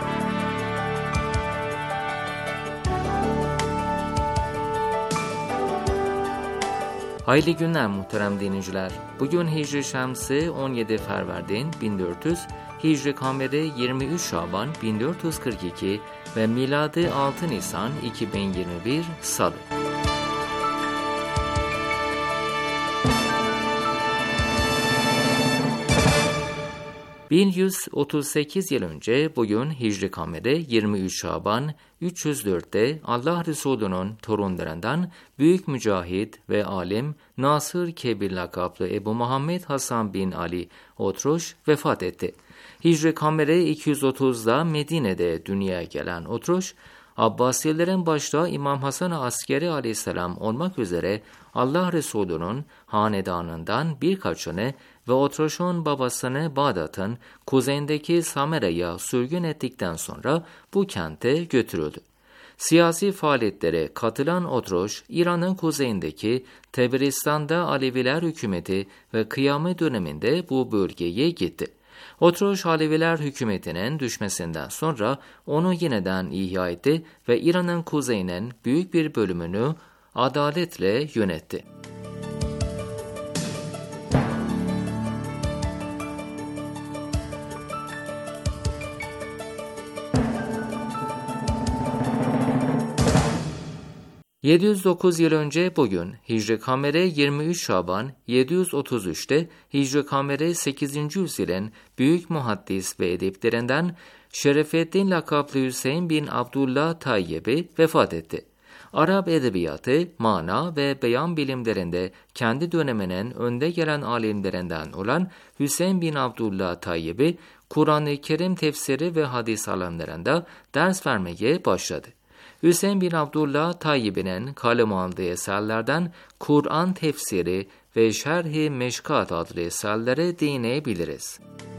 Hayırlı günler muhterem dinleyiciler. Bugün Hicri Şemsi on yedi Ferverdin bin dört yüz, Hicri Kameri yirmi üç Şaban bin dört yüz kırk iki ve miladi altı Nisan iki bin yirmi bir Salı. bin yüz otuz sekiz yıl önce bugün Hicri Kameri yirmi üç Şaban üç yüz dörtte Allah Resulü'nün torunlarından büyük mücahit ve alim Nasır Kebir lakaplı Ebu Muhammed Hasan bin Ali Otroş vefat etti. Hicri Kameri iki yüz otuzda Medine'de dünyaya gelen Otroş, Abbasilerin başta İmam Hasan-ı Askeri aleyhisselam olmak üzere Allah Resulü'nün hanedanından birkaçını ve Otroş'un babasını Bağdat'ın kuzeyindeki Samera'ya sürgün ettikten sonra bu kente götürüldü. Siyasi faaliyetlere katılan Otroş, İran'ın kuzeyindeki Taberistan'da Aleviler hükümeti ve kıyamet döneminde bu bölgeye gitti. Otroş, Aleviler hükümetinin düşmesinden sonra onu yeniden ihya etti ve İran'ın kuzeyinin büyük bir bölümünü adaletle yönetti. yedi yüz dokuz yıl önce bugün Hicri Kameri yirmi üç Şaban yedi yüz otuz üçte Hicri Kameri sekizinci yüzyılın büyük muhaddis ve ediplerinden Şerefeddin lakaplı Hüseyin bin Abdullah Tayyibi vefat etti. Arap edebiyatı, mana ve beyan bilimlerinde kendi döneminin önde gelen alimlerinden olan Hüseyin bin Abdullah Tayyibi, Kur'an-ı Kerim tefsiri ve hadis alanlarında ders vermeye başladı. Hüseyin bin Abdullah Tayyibi'nin kaleme aldığı eserlerden Kur'an tefsiri ve Şerh-i Meşkat adlı eserlere değinebiliriz.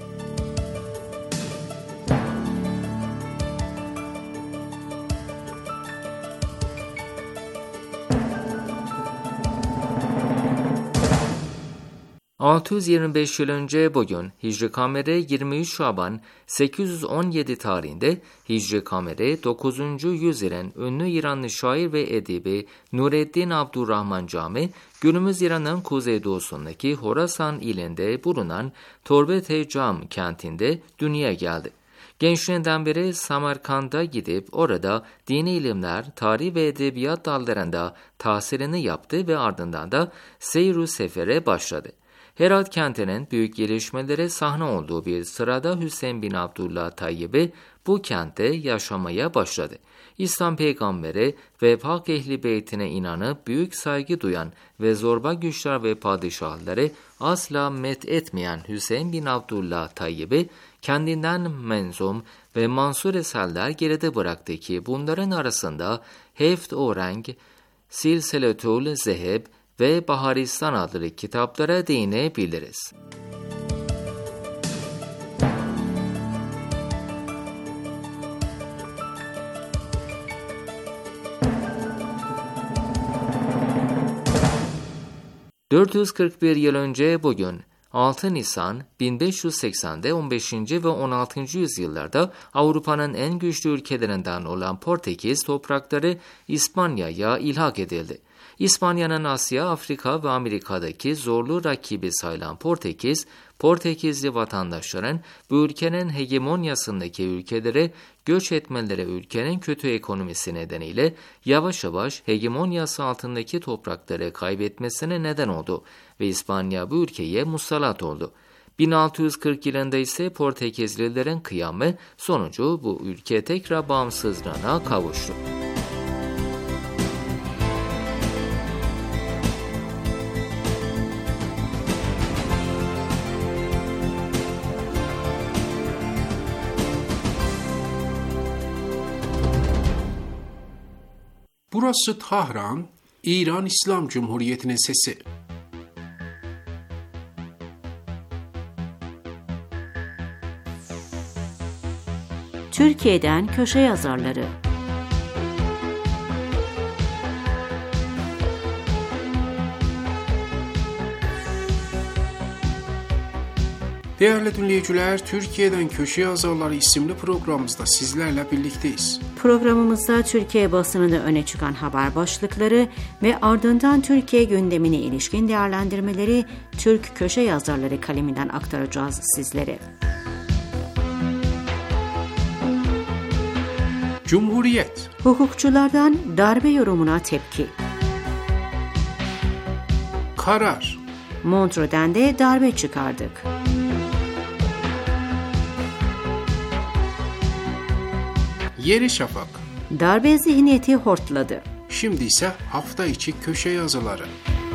altı yüz yirmi beş yıl önce bugün Hicri Kameri yirmi üç Şaban sekiz yüz on yedi tarihinde Hicri Kameri dokuzuncu yüzyılın ünlü İranlı şair ve edibi Nureddin Abdurrahman Cami, günümüz İran'ın kuzeydoğusundaki Horasan ilinde bulunan Torbet-i Cam kentinde dünyaya geldi. Gençliğinden beri Samarkand'a gidip orada dini ilimler, tarih ve edebiyat dallarında tahsilini yaptı ve ardından da seyr-u sefere başladı. Herat kentinin büyük gelişmelere sahne olduğu bir sırada Hüseyin bin Abdullah Tayyibi, bu kentte yaşamaya başladı. İslam peygamberi ve Pak Ehli Beytine inanıp büyük saygı duyan ve zorba güçler ve padişahları asla met etmeyen Hüseyin bin Abdullah Tayyip'i kendinden menzum ve mansur eserler geride bıraktı ki bunların arasında Heft-o Renk, Silsiletül Zeheb ve Baharistan adlı kitaplara değinebiliriz. dört yüz kırk bir yıl önce bugün altı Nisan bin beş yüz seksende on beşinci ve on altıncı yüzyıllarda Avrupa'nın en güçlü ülkelerinden olan Portekiz toprakları İspanya'ya ilhak edildi. İspanya'nın Asya, Afrika ve Amerika'daki zorlu rakibi sayılan Portekiz, Portekizli vatandaşların bu ülkenin hegemonyasındaki ülkelere göç etmeleri ülkenin kötü ekonomisi nedeniyle yavaş yavaş hegemonyası altındaki toprakları kaybetmesine neden oldu ve İspanya bu ülkeye musallat oldu. bin altı yüz kırk yılında ise Portekizlilerin kıyamı sonucu bu ülke tekrar bağımsızlığına kavuştu. Burası Tahran, İran İslam Cumhuriyeti'nin sesi. Türkiye'den köşe yazarları. Değerli dinleyiciler, Türkiye'den Köşe Yazarları isimli programımızda sizlerle birlikteyiz. Programımızda Türkiye basınında öne çıkan haber başlıkları ve ardından Türkiye gündemine ilişkin değerlendirmeleri Türk Köşe Yazarları kaleminden aktaracağız sizlere. Cumhuriyet. Hukukçulardan darbe yorumuna tepki. Karar. Montreux'den de darbe çıkardık. Yeni Şafak. Darbe zihniyeti hortladı. Şimdi ise hafta içi köşe yazıları.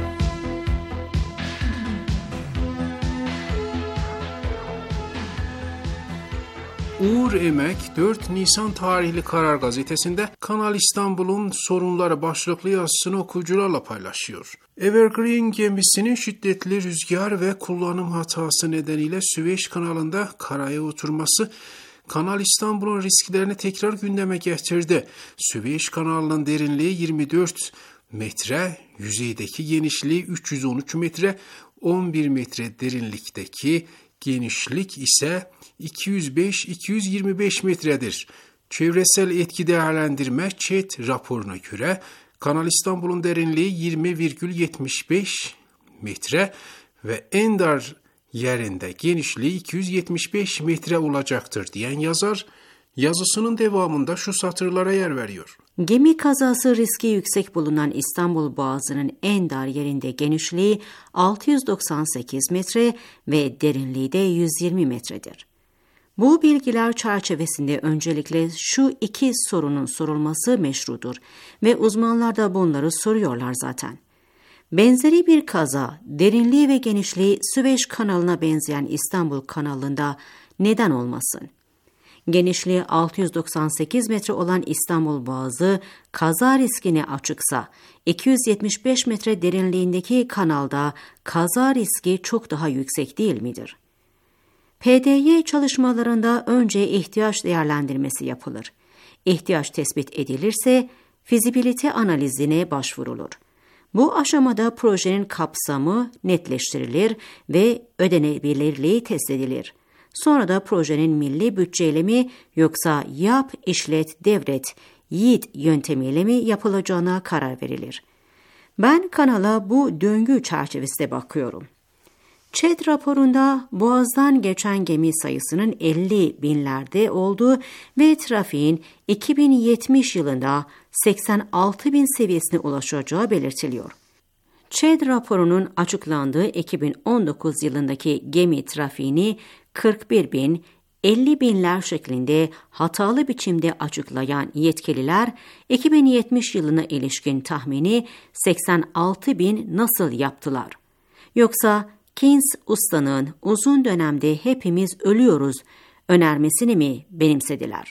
Uğur Emek, dört Nisan tarihli Karar Gazetesi'nde Kanal İstanbul'un sorunları başlıklı yazısını okuyucularla paylaşıyor. Evergreen gemisinin şiddetli rüzgar ve kullanım hatası nedeniyle Süveyş kanalında karaya oturması Kanal İstanbul'un risklerini tekrar gündeme getirdi. Süveyş kanalının derinliği yirmi dört metre, yüzeydeki genişliği üç yüz on üç metre, on bir metre derinlikteki genişlik ise iki yüz beş iki yüz yirmi beş metredir. Çevresel etki değerlendirme ÇED raporuna göre Kanal İstanbul'un derinliği yirmi virgül yetmiş beş metre ve en dar yerinde genişliği iki yüz yetmiş beş metre olacaktır diyen yazar, yazısının devamında şu satırlara yer veriyor. Gemi kazası riski yüksek bulunan İstanbul Boğazı'nın en dar yerinde genişliği altı yüz doksan sekiz metre ve derinliği de yüz yirmi metredir. Bu bilgiler çerçevesinde öncelikle şu iki sorunun sorulması meşrudur ve uzmanlar da bunları soruyorlar zaten. Benzeri bir kaza, derinliği ve genişliği Süveyş kanalına benzeyen İstanbul kanalında neden olmasın? Genişliği altı yüz doksan sekiz metre olan İstanbul Boğazı kaza riskine açıksa, iki yüz yetmiş beş metre derinliğindeki kanalda kaza riski çok daha yüksek değil midir? P D Y çalışmalarında önce ihtiyaç değerlendirmesi yapılır. İhtiyaç tespit edilirse fizibilite analizine başvurulur. Bu aşamada projenin kapsamı netleştirilir ve ödenebilirliği test edilir. Sonra da projenin milli bütçeyle mi yoksa yap, işlet, devret, yiğit yöntemiyle mi yapılacağına karar verilir. Ben kanala bu döngü çerçevesinde bakıyorum. ÇED raporunda Boğaz'dan geçen gemi sayısının elli binlerde olduğu ve trafiğin iki bin yetmiş yılında seksen altı bin seviyesine ulaşacağı belirtiliyor. ÇED raporunun açıklandığı iki bin on dokuz yılındaki gemi trafiğini kırk bir bin elli binler şeklinde hatalı biçimde açıklayan yetkililer, iki bin yetmiş yılına ilişkin tahmini seksen altı bin nasıl yaptılar? Yoksa Keynes Usta'nın uzun dönemde hepimiz ölüyoruz önermesini mi benimsediler?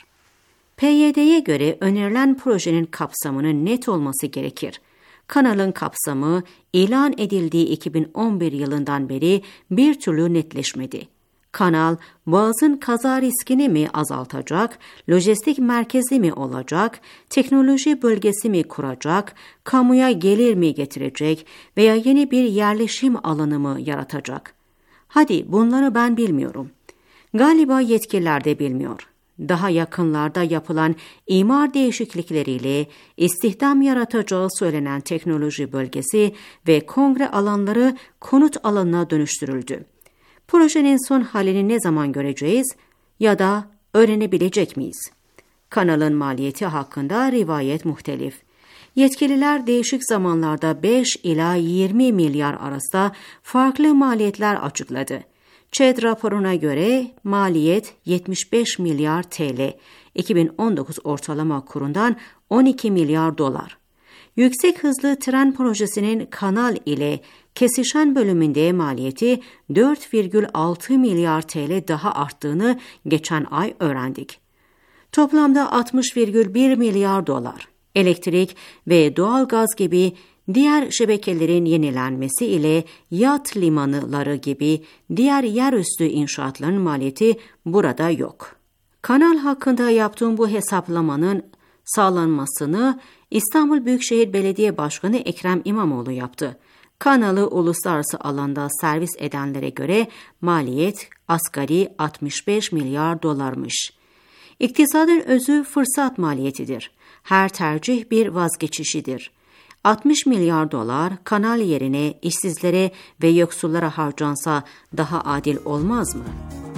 P Y D'ye göre önerilen projenin kapsamının net olması gerekir. Kanalın kapsamı ilan edildiği iki bin on bir yılından beri bir türlü netleşmedi. Kanal, Boğaz'ın kaza riskini mi azaltacak, lojistik merkezi mi olacak, teknoloji bölgesi mi kuracak, kamuya gelir mi getirecek veya yeni bir yerleşim alanı mı yaratacak? Hadi bunları ben bilmiyorum. Galiba yetkililer de bilmiyor. Daha yakınlarda yapılan imar değişiklikleriyle istihdam yaratacağı söylenen teknoloji bölgesi ve kongre alanları konut alanına dönüştürüldü. Projenin son halini ne zaman göreceğiz ya da öğrenebilecek miyiz? Kanalın maliyeti hakkında rivayet muhtelif. Yetkililer değişik zamanlarda beş ila yirmi milyar arasında farklı maliyetler açıkladı. ÇED raporuna göre maliyet yetmiş beş milyar T L, iki bin on dokuz ortalama kurundan on iki milyar dolar. Yüksek hızlı tren projesinin kanal ile kesişen bölümünde maliyeti dört virgül altı milyar T L daha arttığını geçen ay öğrendik. Toplamda altmış virgül bir milyar dolar. Elektrik ve doğalgaz gibi diğer şebekelerin yenilenmesi ile yat limanları gibi diğer yerüstü inşaatların maliyeti burada yok. Kanal hakkında yaptığım bu hesaplamanın sağlanmasını İstanbul Büyükşehir Belediye Başkanı Ekrem İmamoğlu yaptı. Kanalı uluslararası alanda servis edenlere göre maliyet asgari altmış beş milyar dolarmış. İktisadın özü fırsat maliyetidir. Her tercih bir vazgeçişidir. altmış milyar dolar kanal yerine işsizlere ve yoksullara harcansa daha adil olmaz mı?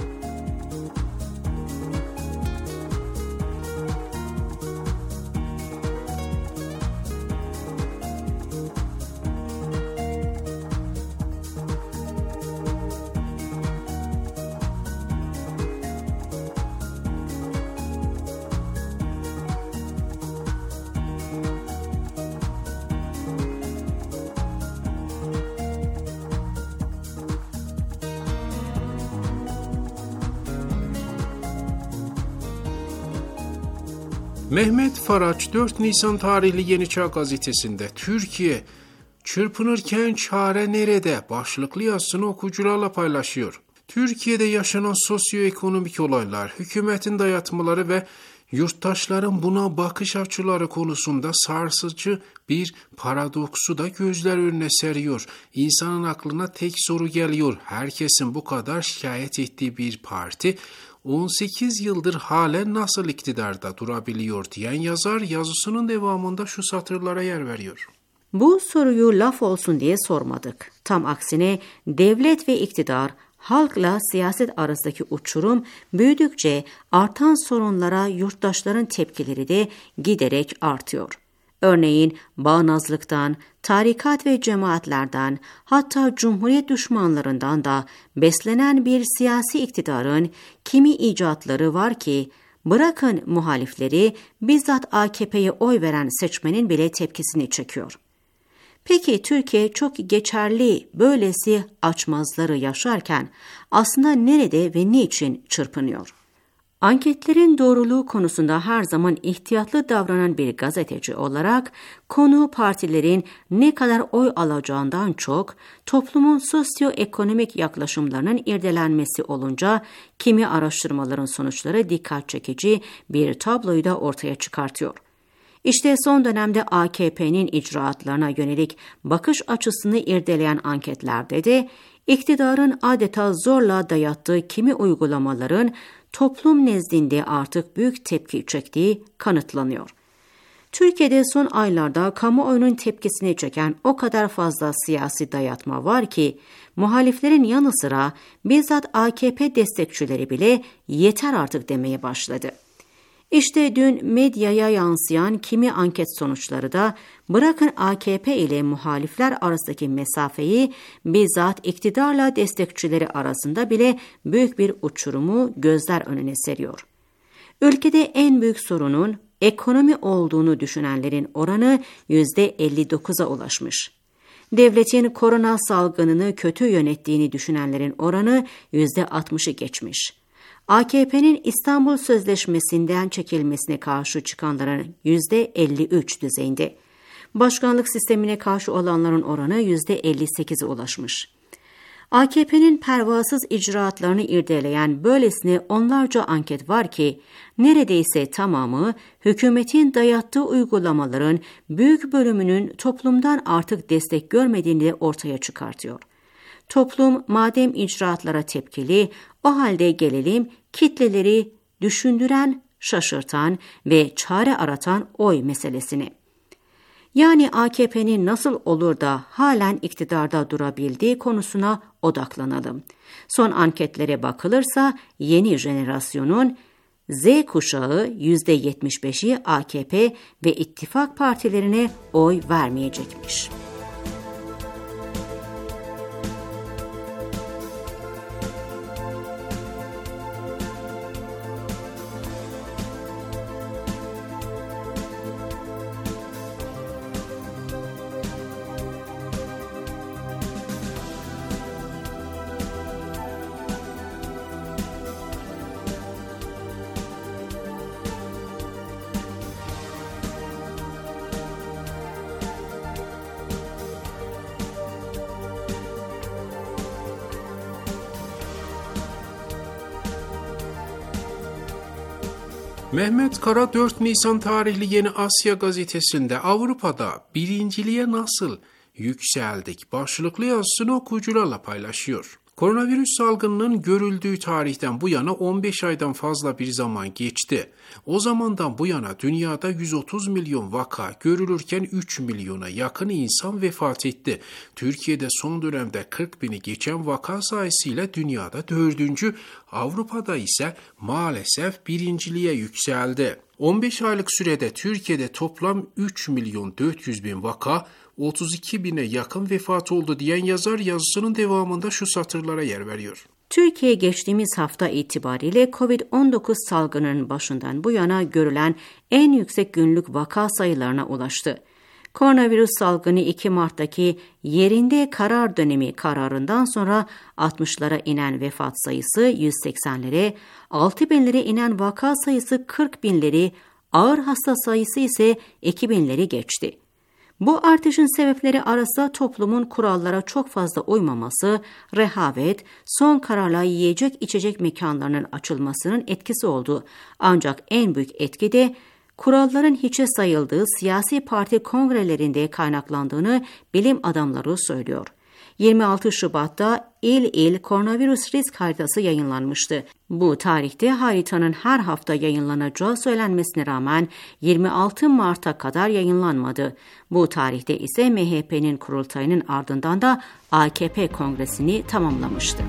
Mehmet Faraç dört Nisan tarihli Yeni Çağ gazetesinde Türkiye çırpınırken çare nerede başlıklı yazısını okuyucularla paylaşıyor. Türkiye'de yaşanan sosyoekonomik olaylar, hükümetin dayatmaları ve yurttaşların buna bakış açıları konusunda sarsıcı bir paradoksu da gözler önüne seriyor. İnsanın aklına tek soru geliyor. Herkesin bu kadar şikayet ettiği bir parti on sekiz yıldır halen nasıl iktidarda durabiliyor diyen yazar yazısının devamında şu satırlara yer veriyor. Bu soruyu laf olsun diye sormadık. Tam aksine devlet ve iktidar, halkla siyaset arasındaki uçurum büyüdükçe artan sorunlara yurttaşların tepkileri de giderek artıyor. Örneğin bağnazlıktan, tarikat ve cemaatlerden, hatta cumhuriyet düşmanlarından da beslenen bir siyasi iktidarın kimi icatları var ki, bırakın muhalifleri, bizzat A K P'ye oy veren seçmenin bile tepkisini çekiyor. Peki Türkiye çok geçerli böylesi açmazları yaşarken aslında nerede ve niçin çırpınıyor? Anketlerin doğruluğu konusunda her zaman ihtiyatlı davranan bir gazeteci olarak konu partilerin ne kadar oy alacağından çok toplumun sosyoekonomik yaklaşımlarının irdelenmesi olunca kimi araştırmaların sonuçları dikkat çekici bir tabloyu da ortaya çıkartıyor. İşte son dönemde A K P'nin icraatlarına yönelik bakış açısını irdeleyen anketlerde de iktidarın adeta zorla dayattığı kimi uygulamaların toplum nezdinde artık büyük tepki çektiği kanıtlanıyor. Türkiye'de son aylarda kamuoyunun tepkisini çeken o kadar fazla siyasi dayatma var ki muhaliflerin yanı sıra bizzat A K P destekçileri bile yeter artık demeye başladı. İşte dün medyaya yansıyan kimi anket sonuçları da bırakın A K P ile muhalifler arasındaki mesafeyi, bizzat iktidarla destekçileri arasında bile büyük bir uçurumu gözler önüne seriyor. Ülkede en büyük sorunun ekonomi olduğunu düşünenlerin oranı yüzde elli dokuza ulaşmış. Devletin korona salgınını kötü yönettiğini düşünenlerin oranı yüzde altmışı geçmiş. A K P'nin İstanbul Sözleşmesi'nden çekilmesine karşı çıkanların yüzde elli üç düzeyinde. Başkanlık sistemine karşı olanların oranı yüzde elli sekize ulaşmış. A K P'nin pervasız icraatlarını irdeleyen böylesine onlarca anket var ki, neredeyse tamamı hükümetin dayattığı uygulamaların büyük bölümünün toplumdan artık destek görmediğini de ortaya çıkartıyor. Toplum madem icraatlara tepkili, o halde gelelim kitleleri düşündüren, şaşırtan ve çare aratan oy meselesine. Yani A K P'nin nasıl olur da halen iktidarda durabildiği konusuna odaklanalım. Son anketlere bakılırsa yeni jenerasyonun Z kuşağı yüzde yetmiş beşi A K P ve ittifak partilerine oy vermeyecekmiş. Mehmet Kara dört Nisan tarihli Yeni Asya gazetesinde Avrupa'da birinciliğe nasıl yükseldik başlıklı yazısını okuyucularla paylaşıyor. Koronavirüs salgınının görüldüğü tarihten bu yana on beş aydan fazla bir zaman geçti. O zamandan bu yana dünyada yüz otuz milyon vaka görülürken üç milyona yakın insan vefat etti. Türkiye'de son dönemde kırk bini geçen vaka sayısıyla dünyada dördüncü, Avrupa'da ise maalesef birinciliğe yükseldi. on beş aylık sürede Türkiye'de toplam üç milyon dört yüz bin vaka, otuz iki bine yakın vefat oldu diyen yazar yazısının devamında şu satırlara yer veriyor. Türkiye geçtiğimiz hafta itibariyle kovid on dokuz salgınının başından bu yana görülen en yüksek günlük vaka sayılarına ulaştı. Koronavirüs salgını iki Mart'taki yerinde karar dönemi kararından sonra altmışlara inen vefat sayısı yüz seksenlere, altı binlere inen vaka sayısı kırk binleri, ağır hasta sayısı ise iki binleri geçti. Bu artışın sebepleri arasında toplumun kurallara çok fazla uymaması, rehavet, son kararla yiyecek içecek mekanlarının açılmasının etkisi oldu. Ancak en büyük etki de kuralların hiçe sayıldığı siyasi parti kongrelerinde kaynaklandığını bilim adamları söylüyor. yirmi altı Şubat'ta il il koronavirüs risk haritası yayınlanmıştı. Bu tarihte haritanın her hafta yayınlanacağı söylenmesine rağmen yirmi altı Mart'a kadar yayınlanmadı. Bu tarihte ise M H P'nin kurultayının ardından da A K P kongresini tamamlamıştı.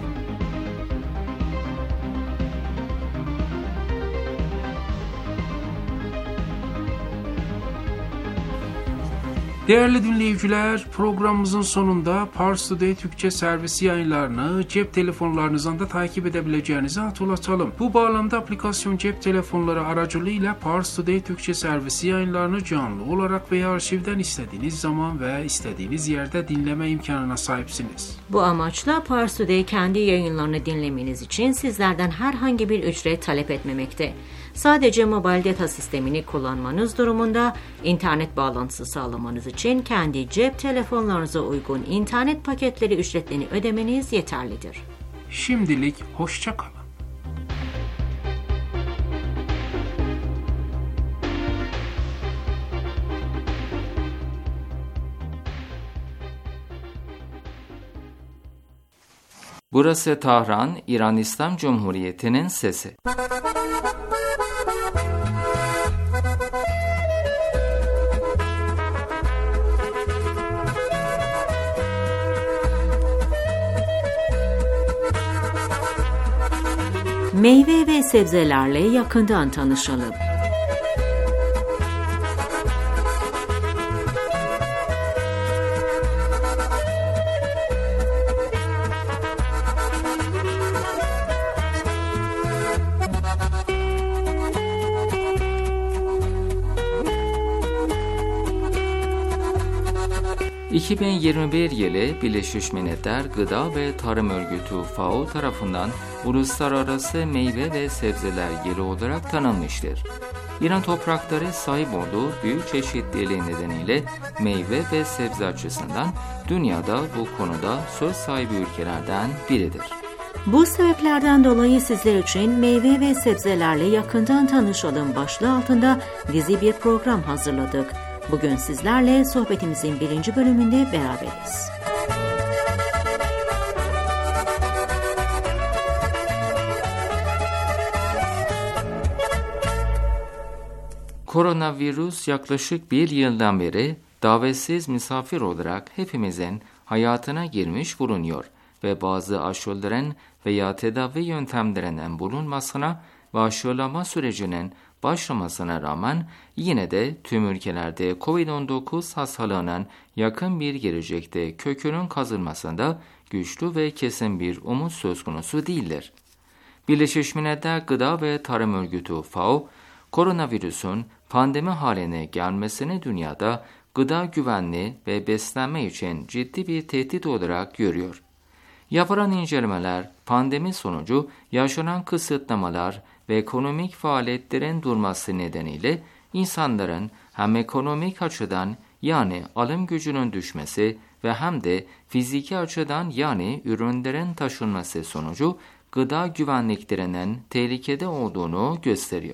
Değerli dinleyiciler, programımızın sonunda Pars Today Türkçe servisi yayınlarını cep telefonlarınızdan da takip edebileceğinizi hatırlatalım. Bu bağlamda aplikasyon cep telefonları aracılığıyla Pars Today Türkçe servisi yayınlarını canlı olarak veya arşivden istediğiniz zaman ve istediğiniz yerde dinleme imkanına sahipsiniz. Bu amaçla Pars Today kendi yayınlarını dinlemeniz için sizlerden herhangi bir ücret talep etmemekte. Sadece mobil data sistemini kullanmanız durumunda internet bağlantısı sağlamanız için kendi cep telefonlarınıza uygun internet paketleri ücretlerini ödemeniz yeterlidir. Şimdilik hoşça kalın. Burası Tahran, İran İslam Cumhuriyeti'nin sesi. Meyve ve sebzelerle yakından tanışalım. iki bin yirmi bir yılı Birleşmiş Milletler Gıda ve Tarım Örgütü F A O tarafından Uluslararası Meyve ve Sebzeler Yılı olarak tanınmıştır. İran toprakları sahip olduğu büyük çeşitliliği nedeniyle meyve ve sebze açısından dünyada bu konuda söz sahibi ülkelerden biridir. Bu sebeplerden dolayı sizler için meyve ve sebzelerle yakından tanışalım başlığı altında dizi bir program hazırladık. Bugün sizlerle sohbetimizin birinci bölümünde beraberiz. Koronavirüs yaklaşık bir yıldan beri davetsiz misafir olarak hepimizin hayatına girmiş bulunuyor ve bazı aşıların veya tedavi yöntemlerinin bulunmasına ve aşılama sürecinin başlamasına rağmen yine de tüm ülkelerde kovid on dokuz hastalığının yakın bir gelecekte kökünün kazılmasında güçlü ve kesin bir umut söz konusu değildir. Birleşmiş Milletler Gıda ve Tarım Örgütü F A O, koronavirüsün pandemi haline gelmesini dünyada gıda güvenliği ve beslenme için ciddi bir tehdit olarak görüyor. Yapılan incelemeler, pandemi sonucu yaşanan kısıtlamalar ve ekonomik faaliyetlerin durması nedeniyle insanların hem ekonomik açıdan yani alım gücünün düşmesi ve hem de fiziki açıdan yani ürünlerin taşınması sonucu gıda güvenliklerinin tehlikede olduğunu gösteriyor.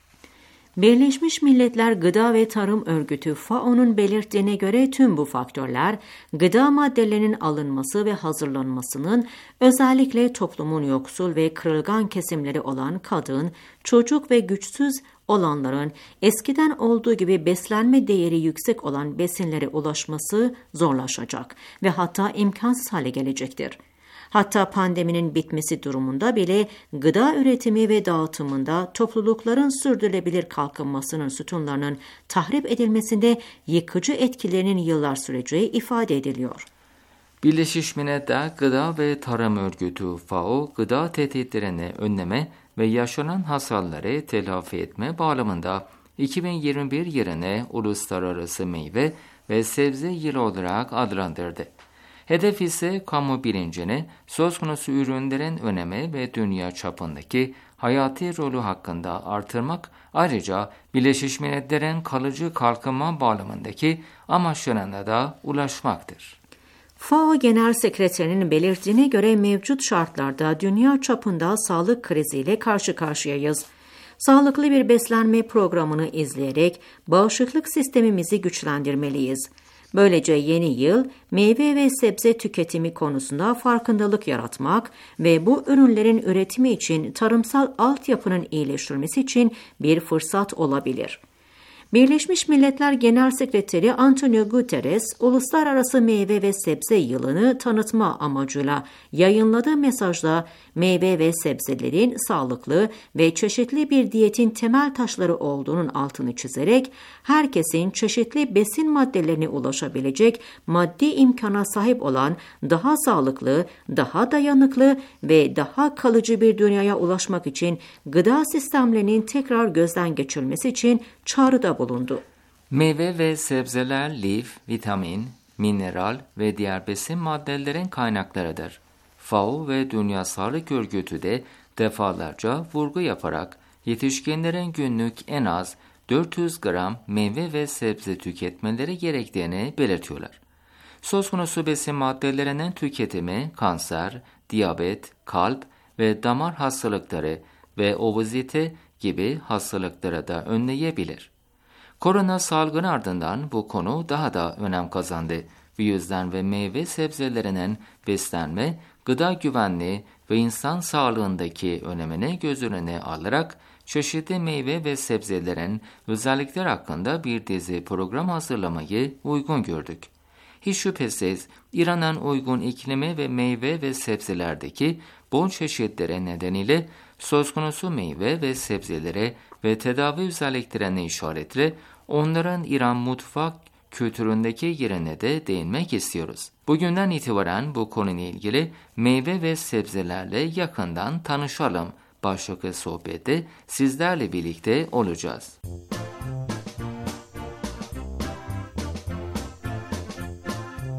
Birleşmiş Milletler Gıda ve Tarım Örgütü F A O'nun belirttiğine göre tüm bu faktörler gıda maddelerinin alınması ve hazırlanmasının özellikle toplumun yoksul ve kırılgan kesimleri olan kadın, çocuk ve güçsüz olanların eskiden olduğu gibi beslenme değeri yüksek olan besinlere ulaşması zorlaşacak ve hatta imkansız hale gelecektir. Hatta pandeminin bitmesi durumunda bile gıda üretimi ve dağıtımında toplulukların sürdürülebilir kalkınmasının sütunlarının tahrip edilmesinde yıkıcı etkilerinin yıllar süreceği ifade ediliyor. Birleşmiş Milletler Gıda ve Tarım Örgütü F A O, gıda tehditlerini önleme ve yaşanan hasarları telafi etme bağlamında iki bin yirmi bir yılını Uluslararası Meyve ve Sebze Yılı olarak adlandırdı. Hedef ise kamu bilincini, söz konusu ürünlerin önemi ve dünya çapındaki hayati rolü hakkında artırmak, ayrıca Birleşmiş Milletler'in kalıcı kalkınma bağlamındaki amaçlarına da ulaşmaktır. F A O Genel Sekreterinin belirttiğine göre mevcut şartlarda dünya çapında sağlık kriziyle karşı karşıyayız. Sağlıklı bir beslenme programını izleyerek bağışıklık sistemimizi güçlendirmeliyiz. Böylece yeni yıl meyve ve sebze tüketimi konusunda farkındalık yaratmak ve bu ürünlerin üretimi için tarımsal altyapının iyileştirilmesi için bir fırsat olabilir. Birleşmiş Milletler Genel Sekreteri Antonio Guterres, Uluslararası Meyve ve Sebze Yılı'nı tanıtma amacıyla yayınladığı mesajda meyve ve sebzelerin sağlıklı ve çeşitli bir diyetin temel taşları olduğunun altını çizerek herkesin çeşitli besin maddelerine ulaşabilecek maddi imkana sahip olan daha sağlıklı, daha dayanıklı ve daha kalıcı bir dünyaya ulaşmak için gıda sistemlerinin tekrar gözden geçirilmesi için çağrıda bulundu. Meyve ve sebzeler lif, vitamin, mineral ve diğer besin maddelerin kaynaklarıdır. F A O ve Dünya Sağlık Örgütü de defalarca vurgu yaparak yetişkinlerin günlük en az dört yüz gram meyve ve sebze tüketmeleri gerektiğini belirtiyorlar. Söz konusu besin maddelerinin tüketimi kanser, diyabet, kalp ve damar hastalıkları ve obezite gibi hastalıkları da önleyebilir. Korona salgını ardından bu konu daha da önem kazandı. Bu yüzden ve meyve sebzelerinin beslenme, gıda güvenliği ve insan sağlığındaki önemini göz önüne alarak çeşitli meyve ve sebzelerin özellikleri hakkında bir dizi program hazırlamayı uygun gördük. Hiç şüphesiz İran'ın uygun iklimi ve meyve ve sebzelerdeki bol çeşitleri nedeniyle söz konusu meyve ve sebzelere ve tedavi özelliklerine işaretle onların İran mutfak kültüründeki yerine de değinmek istiyoruz. Bugünden itibaren bu konuyla ilgili meyve ve sebzelerle yakından tanışalım başlıklı sohbette sizlerle birlikte olacağız.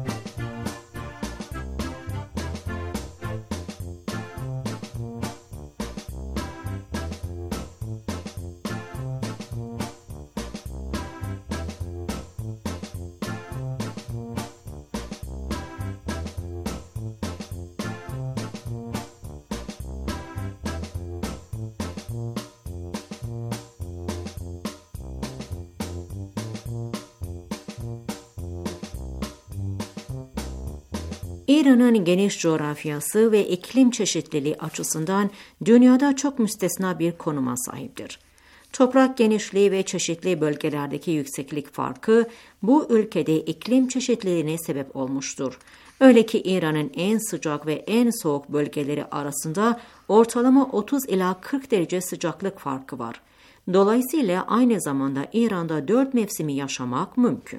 İran'ın geniş coğrafyası ve iklim çeşitliliği açısından dünyada çok müstesna bir konuma sahiptir. Toprak genişliği ve çeşitli bölgelerdeki yükseklik farkı bu ülkede iklim çeşitliliğine sebep olmuştur. Öyle ki İran'ın en sıcak ve en soğuk bölgeleri arasında ortalama otuz ila kırk derece sıcaklık farkı var. Dolayısıyla aynı zamanda İran'da dört mevsimi yaşamak mümkün.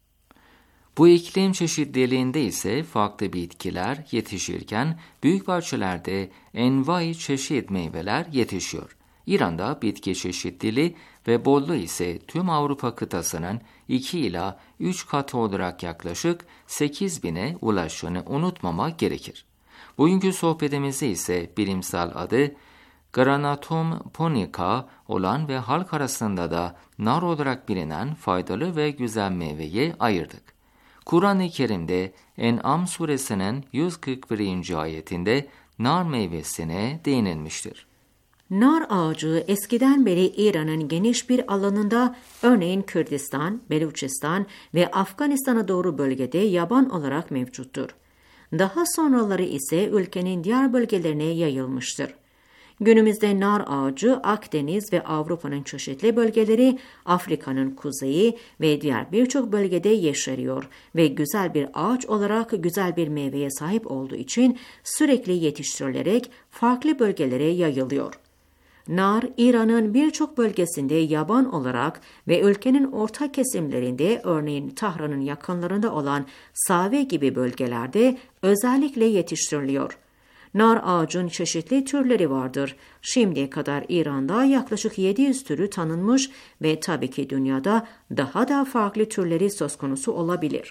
Bu iklim çeşitliliğinde ise farklı bitkiler yetişirken büyük bahçelerde envai çeşit meyveler yetişiyor. İran'da bitki çeşitliliği ve bolluğu ise tüm Avrupa kıtasının iki ila üç katı olarak yaklaşık sekiz bine ulaştığını unutmamak gerekir. Bugünkü sohbetimizde ise bilimsel adı Granatum ponica olan ve halk arasında da nar olarak bilinen faydalı ve güzel meyveyi ayırdık. Kur'an-ı Kerim'de En'am suresinin yüz kırk birinci ayetinde nar meyvesine değinilmiştir. Nar ağacı eskiden beri İran'ın geniş bir alanında, örneğin Kürdistan, Beluçistan ve Afganistan'a doğru bölgede yaban olarak mevcuttur. Daha sonraları ise ülkenin diğer bölgelerine yayılmıştır. Günümüzde nar ağacı Akdeniz ve Avrupa'nın çeşitli bölgeleri, Afrika'nın kuzeyi ve diğer birçok bölgede yeşeriyor ve güzel bir ağaç olarak güzel bir meyveye sahip olduğu için sürekli yetiştirilerek farklı bölgelere yayılıyor. Nar, İran'ın birçok bölgesinde yaban olarak ve ülkenin orta kesimlerinde, örneğin Tahran'ın yakınlarında olan Save gibi bölgelerde özellikle yetiştiriliyor. Nar ağacın çeşitli türleri vardır. Şimdiye kadar İran'da yaklaşık yedi yüz türü tanınmış ve tabii ki dünyada daha da farklı türleri söz konusu olabilir.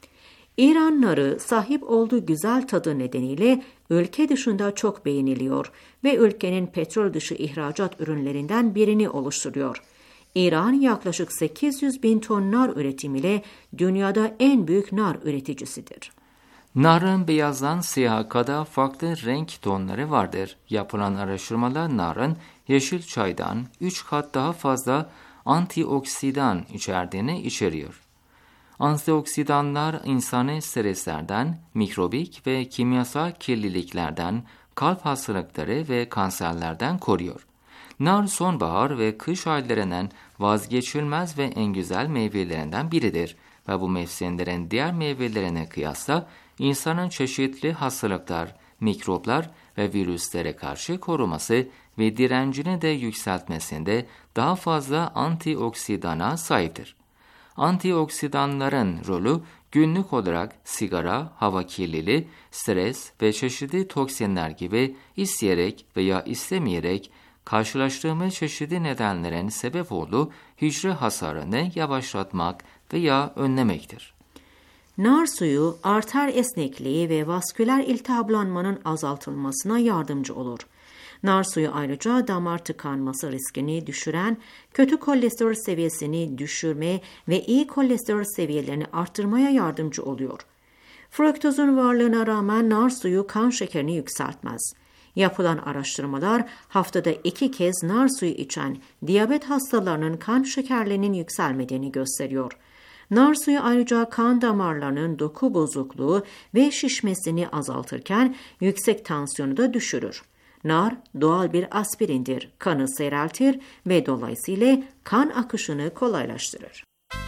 İran narı sahip olduğu güzel tadı nedeniyle ülke dışında çok beğeniliyor ve ülkenin petrol dışı ihracat ürünlerinden birini oluşturuyor. İran yaklaşık sekiz yüz bin ton nar üretimiyle dünyada en büyük nar üreticisidir. Narın beyazdan siyaha kadar farklı renk tonları vardır. Yapılan araştırmalar narın yeşil çaydan üç kat daha fazla antioksidan içerdiğini içeriyor. Antioksidanlar insanı streslerden, mikrobik ve kimyasal kirliliklerden, kalp hastalıkları ve kanserlerden koruyor. Nar sonbahar ve kış aylarının vazgeçilmez ve en güzel meyvelerinden biridir ve bu mevsimlerin diğer meyvelerine kıyasla insanın çeşitli hastalıklar, mikroplar ve virüslere karşı koruması ve direncini de yükseltmesinde daha fazla antioksidana sahiptir. Antioksidanların rolü günlük olarak sigara, hava kirliliği, stres ve çeşitli toksinler gibi isteyerek veya istemeyerek karşılaştığımız çeşitli nedenlerin sebep olduğu hücre hasarını yavaşlatmak veya önlemektir. Nar suyu arter esnekliği ve vasküler iltihaplanmanın azaltılmasına yardımcı olur. Nar suyu ayrıca damar tıkanması riskini düşüren, kötü kolesterol seviyesini düşürme ve iyi kolesterol seviyelerini arttırmaya yardımcı oluyor. Fruktozun varlığına rağmen nar suyu kan şekerini yükseltmez. Yapılan araştırmalar haftada iki kez nar suyu içen diyabet hastalarının kan şekerlerinin yükselmediğini gösteriyor. Nar suyu ayrıca kan damarlarının doku bozukluğu ve şişmesini azaltırken yüksek tansiyonu da düşürür. Nar doğal bir aspirindir, kanı seyreltir ve dolayısıyla kan akışını kolaylaştırır.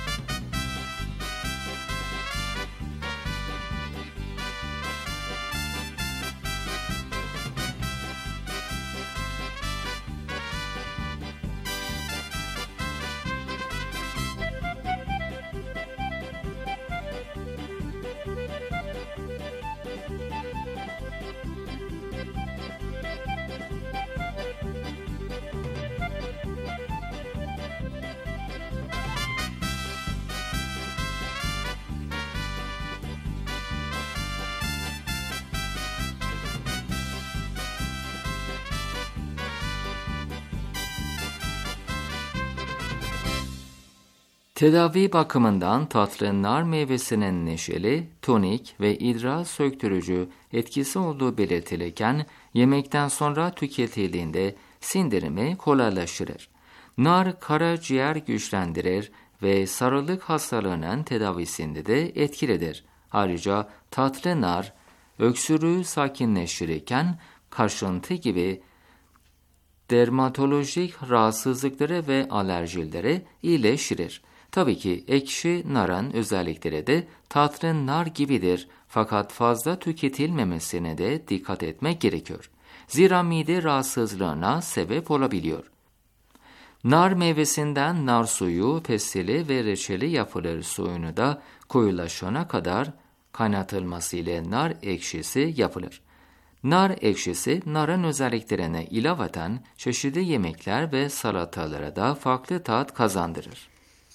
Tedavi bakımından tatlı nar meyvesinin neşeli, tonik ve idrar söktürücü etkisi olduğu belirtilirken yemekten sonra tüketildiğinde sindirimi kolaylaştırır. Nar karaciğer güçlendirir ve sarılık hastalığının tedavisinde de etkilidir. Ayrıca tatlı nar öksürüğü sakinleştirirken kaşıntı gibi dermatolojik rahatsızlıkları ve alerjileri iyileştirir. Tabii ki ekşi narın özellikleri de tatlı nar gibidir, fakat fazla tüketilmemesine de dikkat etmek gerekiyor. Zira mide rahatsızlığına sebep olabiliyor. Nar meyvesinden nar suyu, pestili ve reçeli yapılır. Suyunu da koyulaşana kadar kaynatılması ile nar ekşisi yapılır. Nar ekşisi, narın özelliklerine ilaveten çeşitli yemekler ve salatalara da farklı tat kazandırır.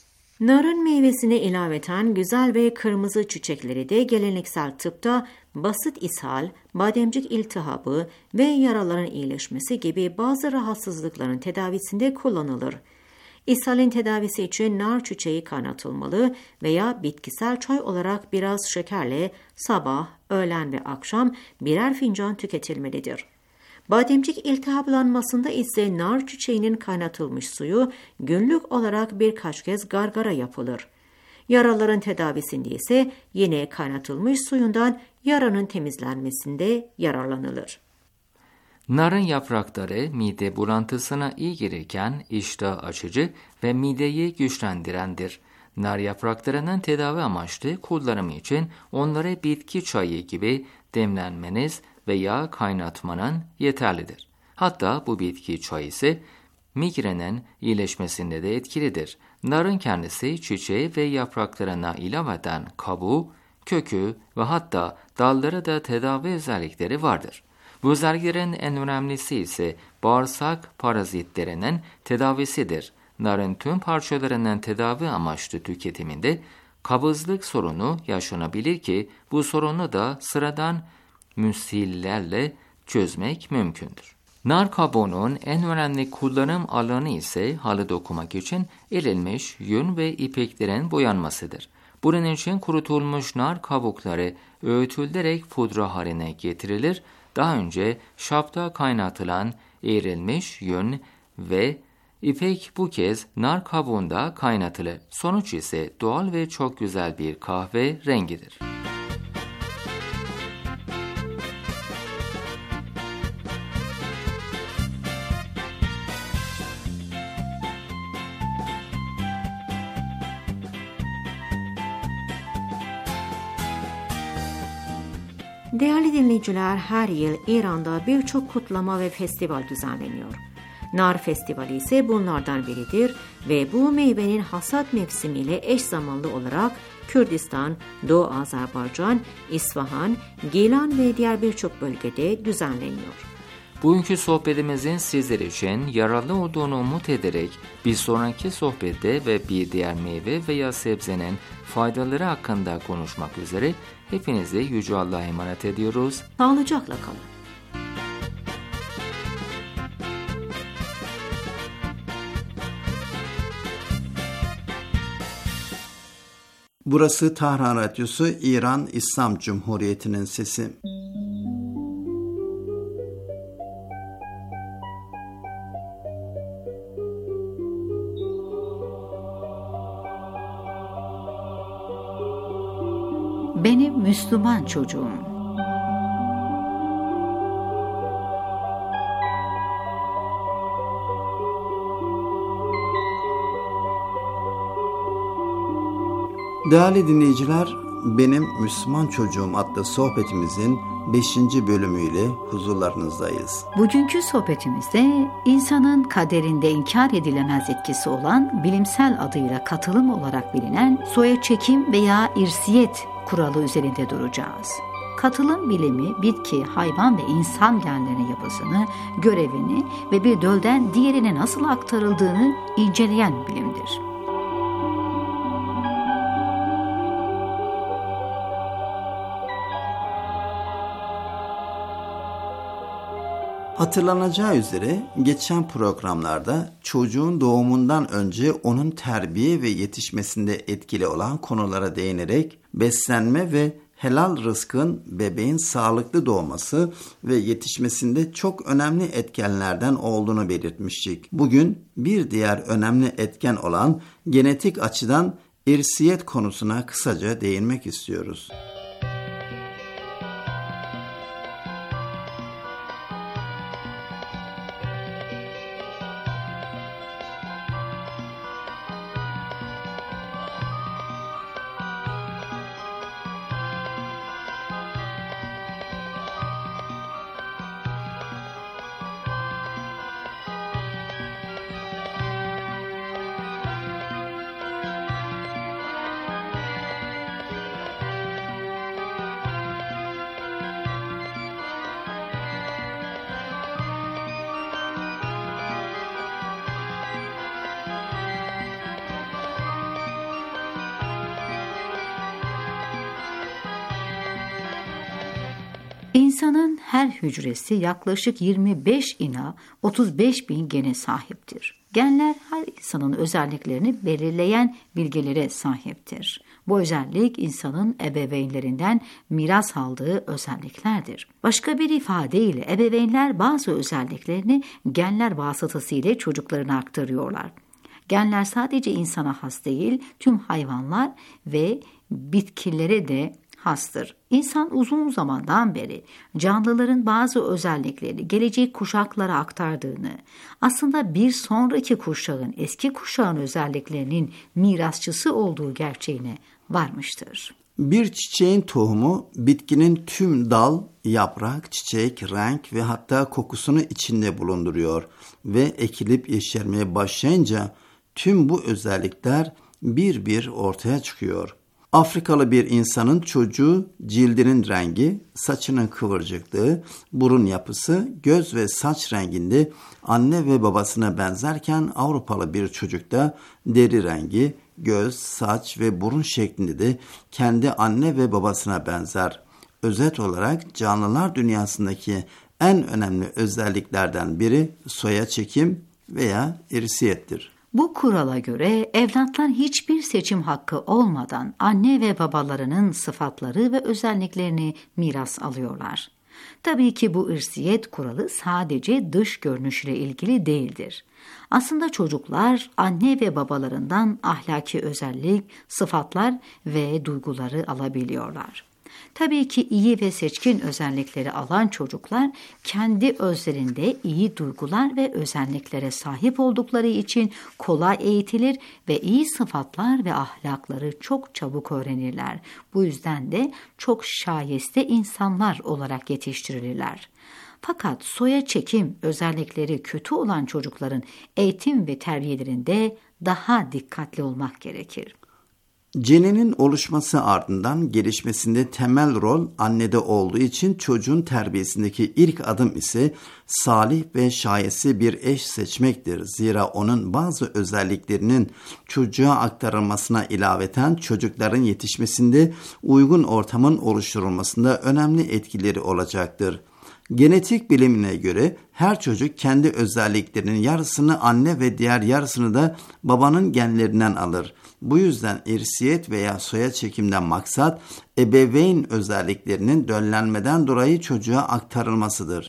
Narın meyvesine ilaveten güzel ve kırmızı çiçekleri de geleneksel tıpta basit ishal, bademcik iltihabı ve yaraların iyileşmesi gibi bazı rahatsızlıkların tedavisinde kullanılır. İshalin tedavisi için nar çiçeği kaynatılmalı veya bitkisel çay olarak biraz şekerle sabah, öğlen ve akşam birer fincan tüketilmelidir. Bademcik iltihaplanmasında ise nar çiçeğinin kaynatılmış suyu günlük olarak birkaç kez gargara yapılır. Yaraların tedavisinde ise yine kaynatılmış suyundan yaranın temizlenmesinde yararlanılır. Narın yaprakları mide bulantısına iyi gelirken iştah açıcı ve mideyi güçlendirendir. Nar yapraklarının tedavi amaçlı kullanımı için onları bitki çayı gibi demlenmeniz veya kaynatmanın yeterlidir. Hatta bu bitki çayı ise migrenin iyileşmesinde de etkilidir. Narın kendisi çiçeği ve yapraklarına ilaveten kabuğu, kökü ve hatta dalları da tedavi özellikleri vardır. Bu özelliklerin en önemlisi ise bağırsak parazitlerinin tedavisidir. Narın tüm parçalarının tedavi amaçlı tüketiminde kabızlık sorunu yaşanabilir ki bu sorunu da sıradan müsillerle çözmek mümkündür. Nar kabuğunun en önemli kullanım alanı ise halı dokumak için erilmiş yün ve ipeklerin boyanmasıdır. Bunun için kurutulmuş nar kabukları öğütülerek pudra haline getirilir. Daha önce şapta kaynatılan eğrilmiş yün ve ipek bu kez nar kabuğunda kaynatılır. Sonuç ise doğal ve çok güzel bir kahve rengidir. Değerli dinleyiciler, her yıl İran'da birçok kutlama ve festival düzenleniyor. Nar Festivali ise bunlardan biridir ve bu meyvenin hasat mevsimiyle eş zamanlı olarak Kürdistan, Doğu Azerbaycan, İsfahan, Gilan ve diğer birçok bölgede düzenleniyor. Bugünkü sohbetimizin sizler için yararlı olduğunu umut ederek bir sonraki sohbette ve bir diğer meyve veya sebzenin faydaları hakkında konuşmak üzere hepinizi Yüce Allah'a emanet ediyoruz. Sağlıcakla kalın. Burası Tahran Radyosu, İran İslam Cumhuriyeti'nin sesi. Benim Müslüman çocuğum. Değerli dinleyiciler, Benim Müslüman Çocuğum adlı sohbetimizin beşinci bölümüyle huzurlarınızdayız. Bugünkü sohbetimizde insanın kaderinde inkar edilemez etkisi olan bilimsel adıyla katılım olarak bilinen soya çekim veya irsiyet kuralı üzerinde duracağız. Katılım bilimi bitki, hayvan ve insan genlerinin yapısını, görevini ve bir dölden diğerine nasıl aktarıldığını inceleyen bilimdir. Hatırlanacağı üzere geçen programlarda çocuğun doğumundan önce onun terbiye ve yetişmesinde etkili olan konulara değinerek beslenme ve helal rızkın bebeğin sağlıklı doğması ve yetişmesinde çok önemli etkenlerden olduğunu belirtmiştik. Bugün bir diğer önemli etken olan genetik açıdan irsiyet konusuna kısaca değinmek istiyoruz. İnsanın her hücresi yaklaşık yirmi beş ila otuz beş bin gene sahiptir. Genler her insanın özelliklerini belirleyen bilgilere sahiptir. Bu özellik insanın ebeveynlerinden miras aldığı özelliklerdir. Başka bir ifadeyle ebeveynler bazı özelliklerini genler vasıtasıyla çocuklarına aktarıyorlar. Genler sadece insana has değil, tüm hayvanlar ve bitkilere de hastır. İnsan uzun zamandan beri canlıların bazı özelliklerini gelecek kuşaklara aktardığını, aslında bir sonraki kuşağın eski kuşağın özelliklerinin mirasçısı olduğu gerçeğine varmıştır. Bir çiçeğin tohumu bitkinin tüm dal, yaprak, çiçek, renk ve hatta kokusunu içinde bulunduruyor ve ekilip yeşermeye başlayınca tüm bu özellikler bir bir ortaya çıkıyor. Afrikalı bir insanın çocuğu cildinin rengi, saçının kıvırcıklığı, burun yapısı, göz ve saç renginde anne ve babasına benzerken Avrupalı bir çocukta deri rengi, göz, saç ve burun şeklinde de kendi anne ve babasına benzer. Özet olarak canlılar dünyasındaki en önemli özelliklerden biri soya çekim veya irsiyettir. Bu kurala göre evlatlar hiçbir seçim hakkı olmadan anne ve babalarının sıfatları ve özelliklerini miras alıyorlar. Tabii ki bu irsiyet kuralı sadece dış görünüşle ilgili değildir. Aslında çocuklar anne ve babalarından ahlaki özellik, sıfatlar ve duyguları alabiliyorlar. Tabii ki iyi ve seçkin özellikleri alan çocuklar kendi özlerinde iyi duygular ve özelliklere sahip oldukları için kolay eğitilir ve iyi sıfatlar ve ahlakları çok çabuk öğrenirler. Bu yüzden de çok şayeste insanlar olarak yetiştirilirler. Fakat soya çekim özellikleri kötü olan çocukların eğitim ve terbiyelerinde daha dikkatli olmak gerekir. Cenenin oluşması ardından gelişmesinde temel rol annede olduğu için çocuğun terbiyesindeki ilk adım ise salih ve şayeste bir eş seçmektir. Zira onun bazı özelliklerinin çocuğa aktarılmasına ilaveten çocukların yetişmesinde uygun ortamın oluşturulmasında önemli etkileri olacaktır. Genetik bilimine göre her çocuk kendi özelliklerinin yarısını anne ve diğer yarısını da babanın genlerinden alır. Bu yüzden irsiyet veya soya çekimden maksat ebeveyn özelliklerinin döllenmeden dolayı çocuğa aktarılmasıdır.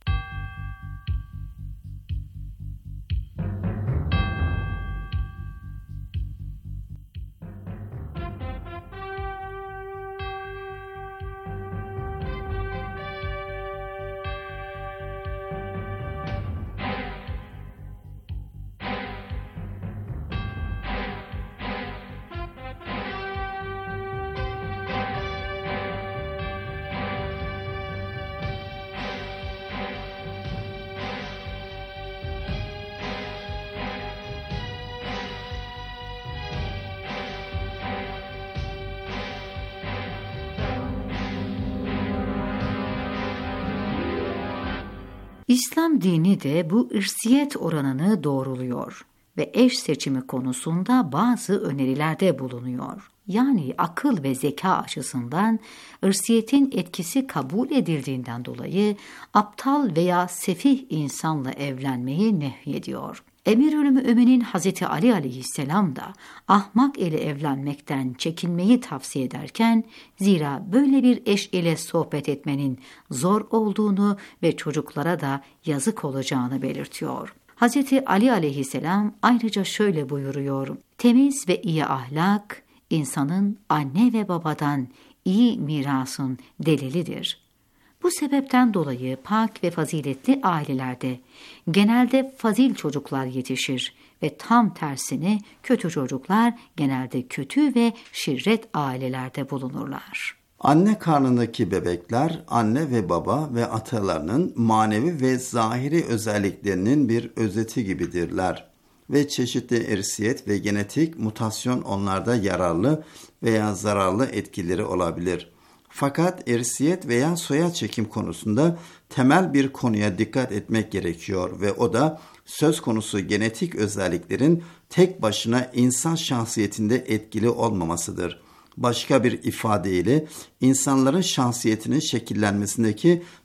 İslam dini de bu irsiyet oranını doğruluyor ve eş seçimi konusunda bazı önerilerde bulunuyor. Yani akıl ve zeka açısından irsiyetin etkisi kabul edildiğinden dolayı aptal veya sefih insanla evlenmeyi nehyediyor. Emirül Müminin Hazreti Ali aleyhisselam da ahmak ile evlenmekten çekinmeyi tavsiye ederken, zira böyle bir eş ile sohbet etmenin zor olduğunu ve çocuklara da yazık olacağını belirtiyor. Hazreti Ali aleyhisselam ayrıca şöyle buyuruyor: temiz ve iyi ahlak insanın anne ve babadan iyi mirasın delilidir. Bu sebepten dolayı pak ve faziletli ailelerde genelde fazil çocuklar yetişir ve tam tersine kötü çocuklar genelde kötü ve şirret ailelerde bulunurlar. Anne karnındaki bebekler anne ve baba ve atalarının manevi ve zahiri özelliklerinin bir özeti gibidirler ve çeşitli irsiyet ve genetik mutasyon onlarda yararlı veya zararlı etkileri olabilir. Fakat irsiyet veya soya çekim konusunda temel bir konuya dikkat etmek gerekiyor ve o da söz konusu genetik özelliklerin tek başına insan şahsiyetinde etkili olmamasıdır. Başka bir ifadeyle insanların şahsiyetinin şekillenmesindeki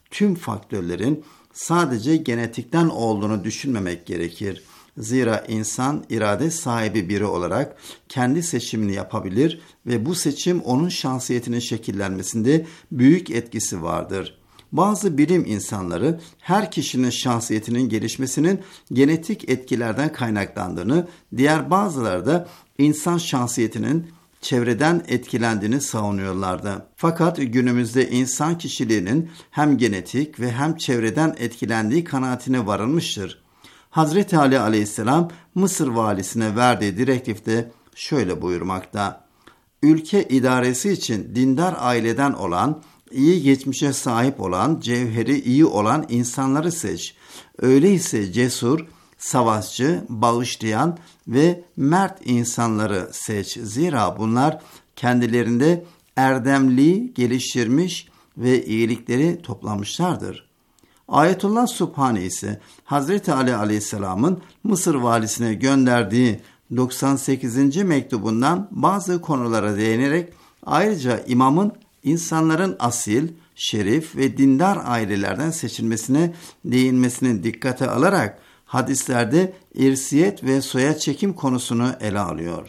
tüm faktörlerin sadece genetikten olduğunu düşünmemek gerekir. Zira insan irade sahibi biri olarak kendi seçimini yapabilir ve bu seçim onun şahsiyetinin şekillenmesinde büyük etkisi vardır. Bazı bilim insanları her kişinin şahsiyetinin gelişmesinin genetik etkilerden kaynaklandığını, diğer bazıları da insan şahsiyetinin çevreden etkilendiğini savunuyorlardı. Fakat günümüzde insan kişiliğinin hem genetik ve hem çevreden etkilendiği kanaatine varılmıştır. Hazreti Ali aleyhisselam Mısır valisine verdiği direktifte şöyle buyurmakta: ülke idaresi için dindar aileden olan, iyi geçmişe sahip olan, cevheri iyi olan insanları seç. Öyleyse cesur, savaşçı, bağışlayan ve mert insanları seç. Zira bunlar kendilerinde erdemliği geliştirmiş ve iyilikleri toplamışlardır. Ayetullah Subhani ise Hazreti Ali Aleyhisselam'ın Mısır valisine gönderdiği doksan sekizinci mektubundan bazı konulara değinerek ayrıca imamın insanların asil, şerif ve dindar ailelerden seçilmesine değinmesini dikkate alarak hadislerde irsiyet ve soya çekim konusunu ele alıyor.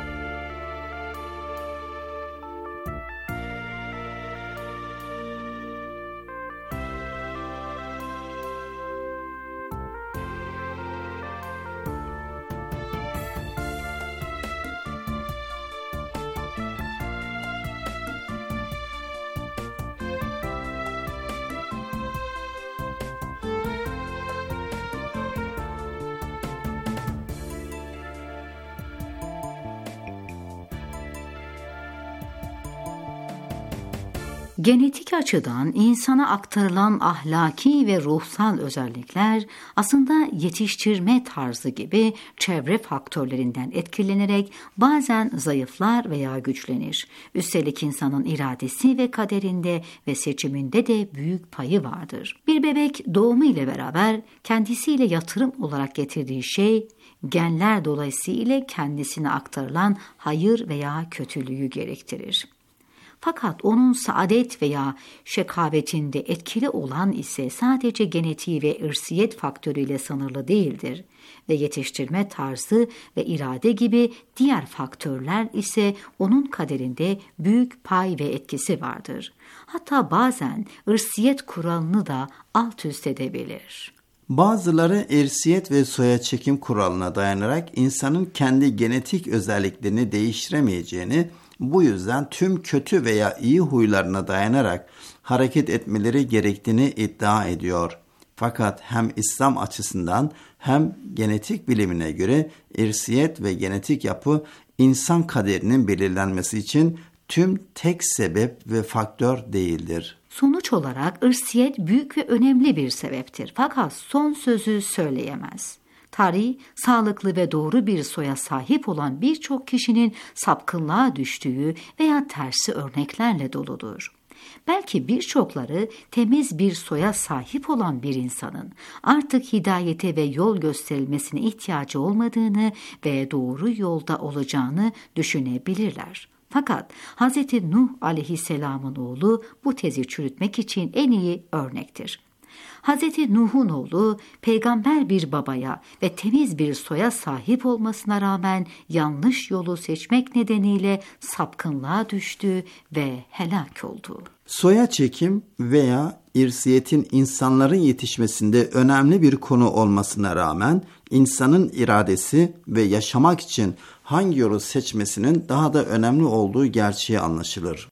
Genetik açıdan insana aktarılan ahlaki ve ruhsal özellikler aslında yetiştirme tarzı gibi çevre faktörlerinden etkilenerek bazen zayıflar veya güçlenir. Üstelik insanın iradesi ve kaderinde ve seçiminde de büyük payı vardır. Bir bebek doğumu ile beraber kendisiyle yatırım olarak getirdiği şey, genler dolayısıyla kendisine aktarılan hayır veya kötülüğü gerektirir. Fakat onun saadet veya şekavetinde etkili olan ise sadece genetiği ve irsiyet faktörüyle sınırlı değildir ve yetiştirme tarzı ve irade gibi diğer faktörler ise onun kaderinde büyük pay ve etkisi vardır. Hatta bazen irsiyet kuralını da alt üst edebilir. Bazıları irsiyet ve soya çekim kuralına dayanarak insanın kendi genetik özelliklerini değiştiremeyeceğini, bu yüzden tüm kötü veya iyi huylarına dayanarak hareket etmeleri gerektiğini iddia ediyor. Fakat hem İslam açısından hem genetik bilimine göre irsiyet ve genetik yapı insan kaderinin belirlenmesi için tüm tek sebep ve faktör değildir. Sonuç olarak irsiyet büyük ve önemli bir sebeptir. Fakat son sözü söyleyemez. Tarih, sağlıklı ve doğru bir soya sahip olan birçok kişinin sapkınlığa düştüğü veya tersi örneklerle doludur. Belki birçokları temiz bir soya sahip olan bir insanın artık hidayete ve yol gösterilmesine ihtiyacı olmadığını ve doğru yolda olacağını düşünebilirler. Fakat Hz. Nuh aleyhisselamın oğlu bu tezi çürütmek için en iyi örnektir. Hz. Nuh'un oğlu peygamber bir babaya ve temiz bir soya sahip olmasına rağmen yanlış yolu seçmek nedeniyle sapkınlığa düştü ve helak oldu. Soya çekim veya irsiyetin insanların yetişmesinde önemli bir konu olmasına rağmen insanın iradesi ve yaşamak için hangi yolu seçmesinin daha da önemli olduğu gerçeği anlaşılır.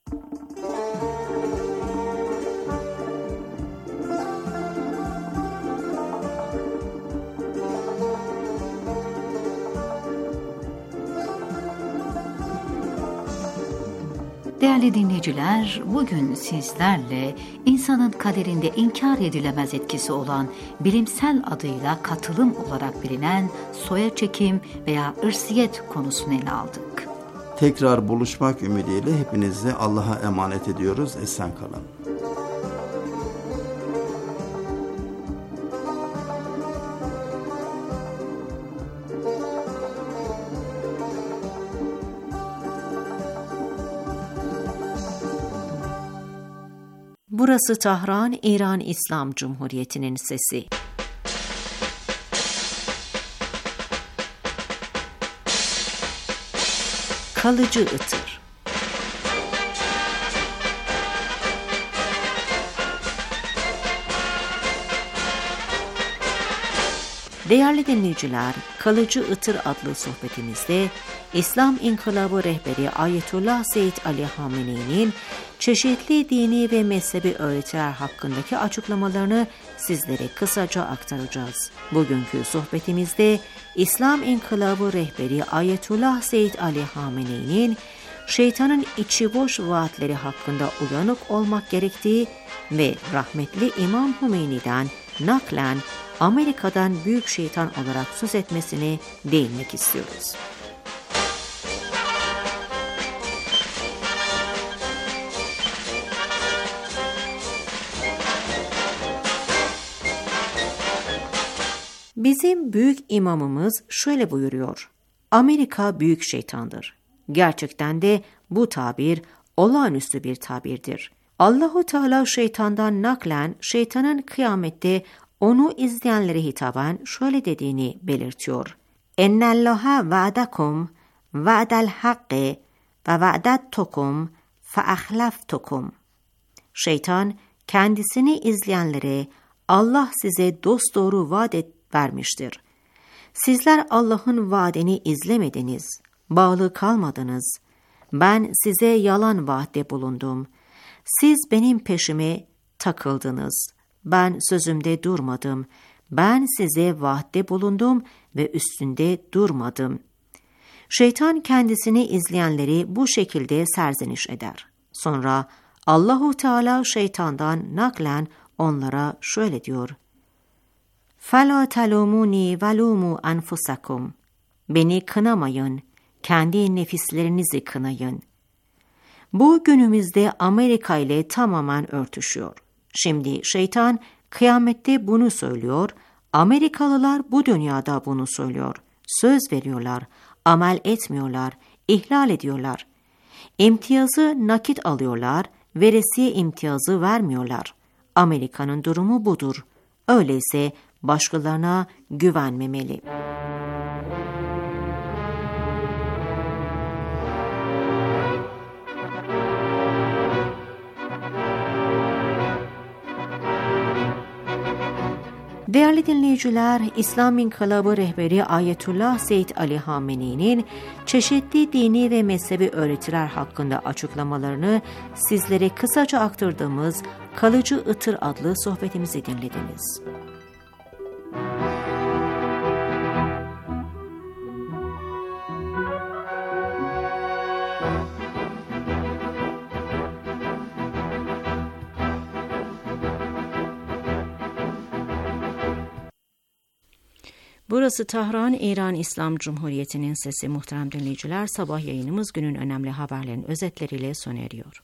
Değerli dinleyiciler, bugün sizlerle insanın kaderinde inkar edilemez etkisi olan bilimsel adıyla katılım olarak bilinen soya çekim veya irsiyet konusunu ele aldık. Tekrar buluşmak ümidiyle hepinizi Allah'a emanet ediyoruz. Esen kalın. Burası Tahran, İran İslam Cumhuriyeti'nin sesi. Kalıcı ıtır. Değerli dinleyiciler, Kalıcı Itır adlı sohbetimizde İslam İnkılabı rehberi Ayetullah Seyyid Ali Hamenei'nin çeşitli dini ve mezhebi öğretiler hakkındaki açıklamalarını sizlere kısaca aktaracağız. Bugünkü sohbetimizde İslam İnkılabı rehberi Ayetullah Seyyid Ali Hamenei'nin şeytanın içi boş vaatleri hakkında uyanık olmak gerektiği ve rahmetli İmam Hümeyni'den naklen Amerika'dan büyük şeytan olarak söz etmesine değinmek istiyoruz. Bizim büyük imamımız şöyle buyuruyor: Amerika büyük şeytandır. Gerçekten de bu tabir olağanüstü bir tabirdir. Allahu Teala şeytandan naklen şeytanın kıyamette onu izleyenlere hitaben şöyle dediğini belirtiyor: Ennallaha va'dakum va'dal haqqi ve va'dattukum fe ahlaftukum. Şeytan kendisini izleyenlere Allah size dosdoğru vaat et vermiştir. Sizler Allah'ın vaadini izlemediniz, bağlı kalmadınız. Ben size yalan vaatte bulundum. Siz benim peşime takıldınız. Ben sözümde durmadım. Ben size vaatte bulundum ve üstünde durmadım. Şeytan kendisini izleyenleri bu şekilde serzeniş eder. Sonra Allahu Teala şeytandan naklen onlara şöyle diyor: فَلَا تَلُومُونِي وَلُومُوا أَنْفُسَكُمْ. Beni kınamayın, kendi nefislerinizi kınayın. Bu günümüzde Amerika ile tamamen örtüşüyor. Şimdi şeytan kıyamette bunu söylüyor, Amerikalılar bu dünyada bunu söylüyor. Söz veriyorlar, amel etmiyorlar, ihlal ediyorlar. İmtiyazı nakit alıyorlar, veresiye imtiyazı vermiyorlar. Amerika'nın durumu budur. Öyleyse başkalarına güvenmemeli. Değerli dinleyiciler, İslam İnkılabı rehberi Ayetullah Seyyid Ali Hamenei'nin çeşitli dini ve mezhebi öğretiler hakkında açıklamalarını sizlere kısaca aktardığımız Kalıcı Itır adlı sohbetimizi dinlediniz. Burası Tahran, İran İslam Cumhuriyeti'nin sesi. Muhterem dinleyiciler, sabah yayınımız günün önemli haberlerin özetleriyle sona eriyor.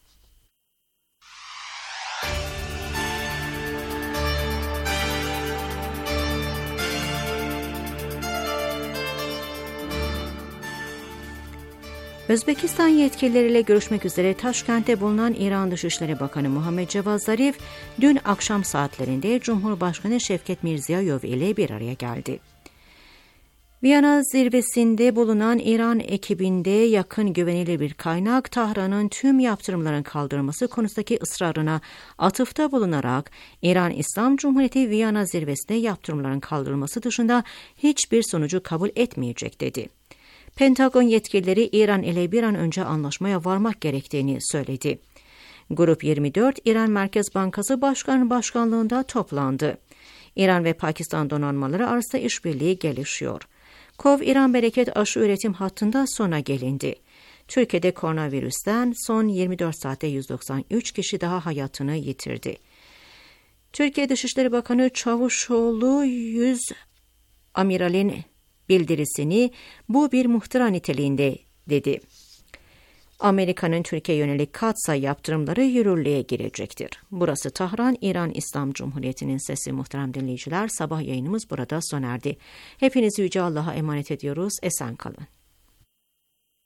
Özbekistan yetkilileriyle görüşmek üzere Taşkent'te bulunan İran Dışişleri Bakanı Muhammed Cevad Zarif, dün akşam saatlerinde Cumhurbaşkanı Şevket Mirziyoyev ile bir araya geldi. Viyana zirvesinde bulunan İran ekibinde yakın güvenilir bir kaynak, Tahran'ın tüm yaptırımların kaldırılması konusundaki ısrarına atıfta bulunarak, İran İslam Cumhuriyeti Viyana zirvesinde yaptırımların kaldırılması dışında hiçbir sonucu kabul etmeyecek dedi. Pentagon yetkilileri İran ile bir an önce anlaşmaya varmak gerektiğini söyledi. Grup yirmi dört, İran Merkez Bankası Başkanı başkanlığında toplandı. İran ve Pakistan donanmaları arasında işbirliği gelişiyor. Kov İran Bereket aşı üretim hattında sona gelindi. Türkiye'de koronavirüsten son yirmi dört saatte yüz doksan üç kişi daha hayatını yitirdi. Türkiye Dışişleri Bakanı Çavuşoğlu yüz amiralin bildirisini bu bir muhtıra niteliğinde dedi. Amerika'nın Türkiye yönelik katsayı yaptırımları yürürlüğe girecektir. Burası Tahran, İran İslam Cumhuriyeti'nin sesi. Muhterem dinleyiciler, sabah yayınımız burada sona erdi. Hepinizi Yüce Allah'a emanet ediyoruz. Esen kalın.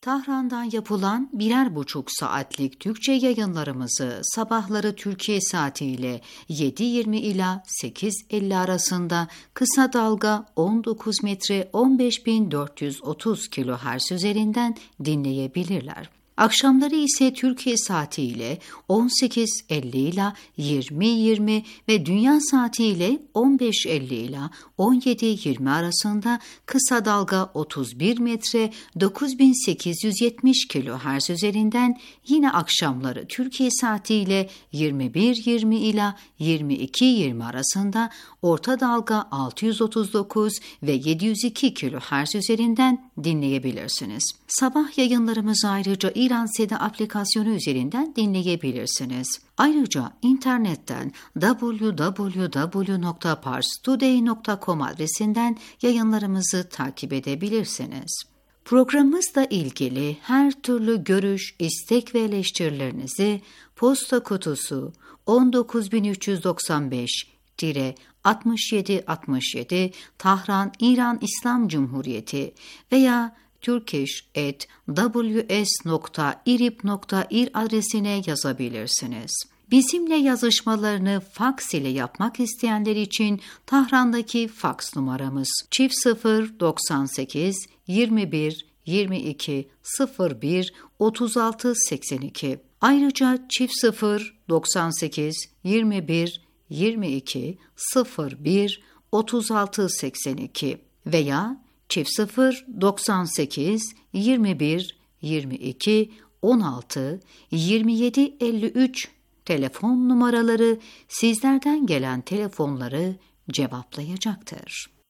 Tahran'dan yapılan birer buçuk saatlik Türkçe yayınlarımızı sabahları Türkiye saatiyle yedi yirmi ila sekiz elli arasında kısa dalga on dokuz metre on beş bin dört yüz otuz kilohertz üzerinden dinleyebilirler. Akşamları ise Türkiye saatiyle on sekiz elli ila yirmi yirmi ve dünya saatiyle on beş elli ila on yedi yirmi arasında kısa dalga otuz bir metre dokuz bin sekiz yüz yetmiş kilohertz üzerinden yine akşamları Türkiye saatiyle yirmi bir yirmi ila yirmi iki yirmi arasında orta dalga altı yüz otuz dokuz ve yedi yüz iki kilohertz üzerinden dinleyebilirsiniz. Sabah yayınlarımızı ayrıca İran Seda aplikasyonu üzerinden dinleyebilirsiniz. Ayrıca internetten double-u double-u double-u nokta parstoday nokta com adresinden yayınlarımızı takip edebilirsiniz. Programımızla ilgili her türlü görüş, istek ve eleştirilerinizi posta kutusu on dokuz bin üç yüz doksan beş altmış yedi altmış yedi Tahran İran İslam Cumhuriyeti veya turkish at w s nokta irib nokta ir adresine yazabilirsiniz. Bizimle yazışmalarını faks ile yapmak isteyenler için Tahran'daki faks numaramız çift sıfır doksan sekiz yirmi bir yirmi iki sıfır bir otuz altı seksen iki. Ayrıca çift sıfır doksan sekiz yirmi bir yirmi iki sıfır bir otuz altı seksen iki veya çift sıfır doksan sekiz yirmi bir yirmi iki on altı yirmi yedi elli üç telefon numaraları sizlerden gelen telefonları cevaplayacaktır.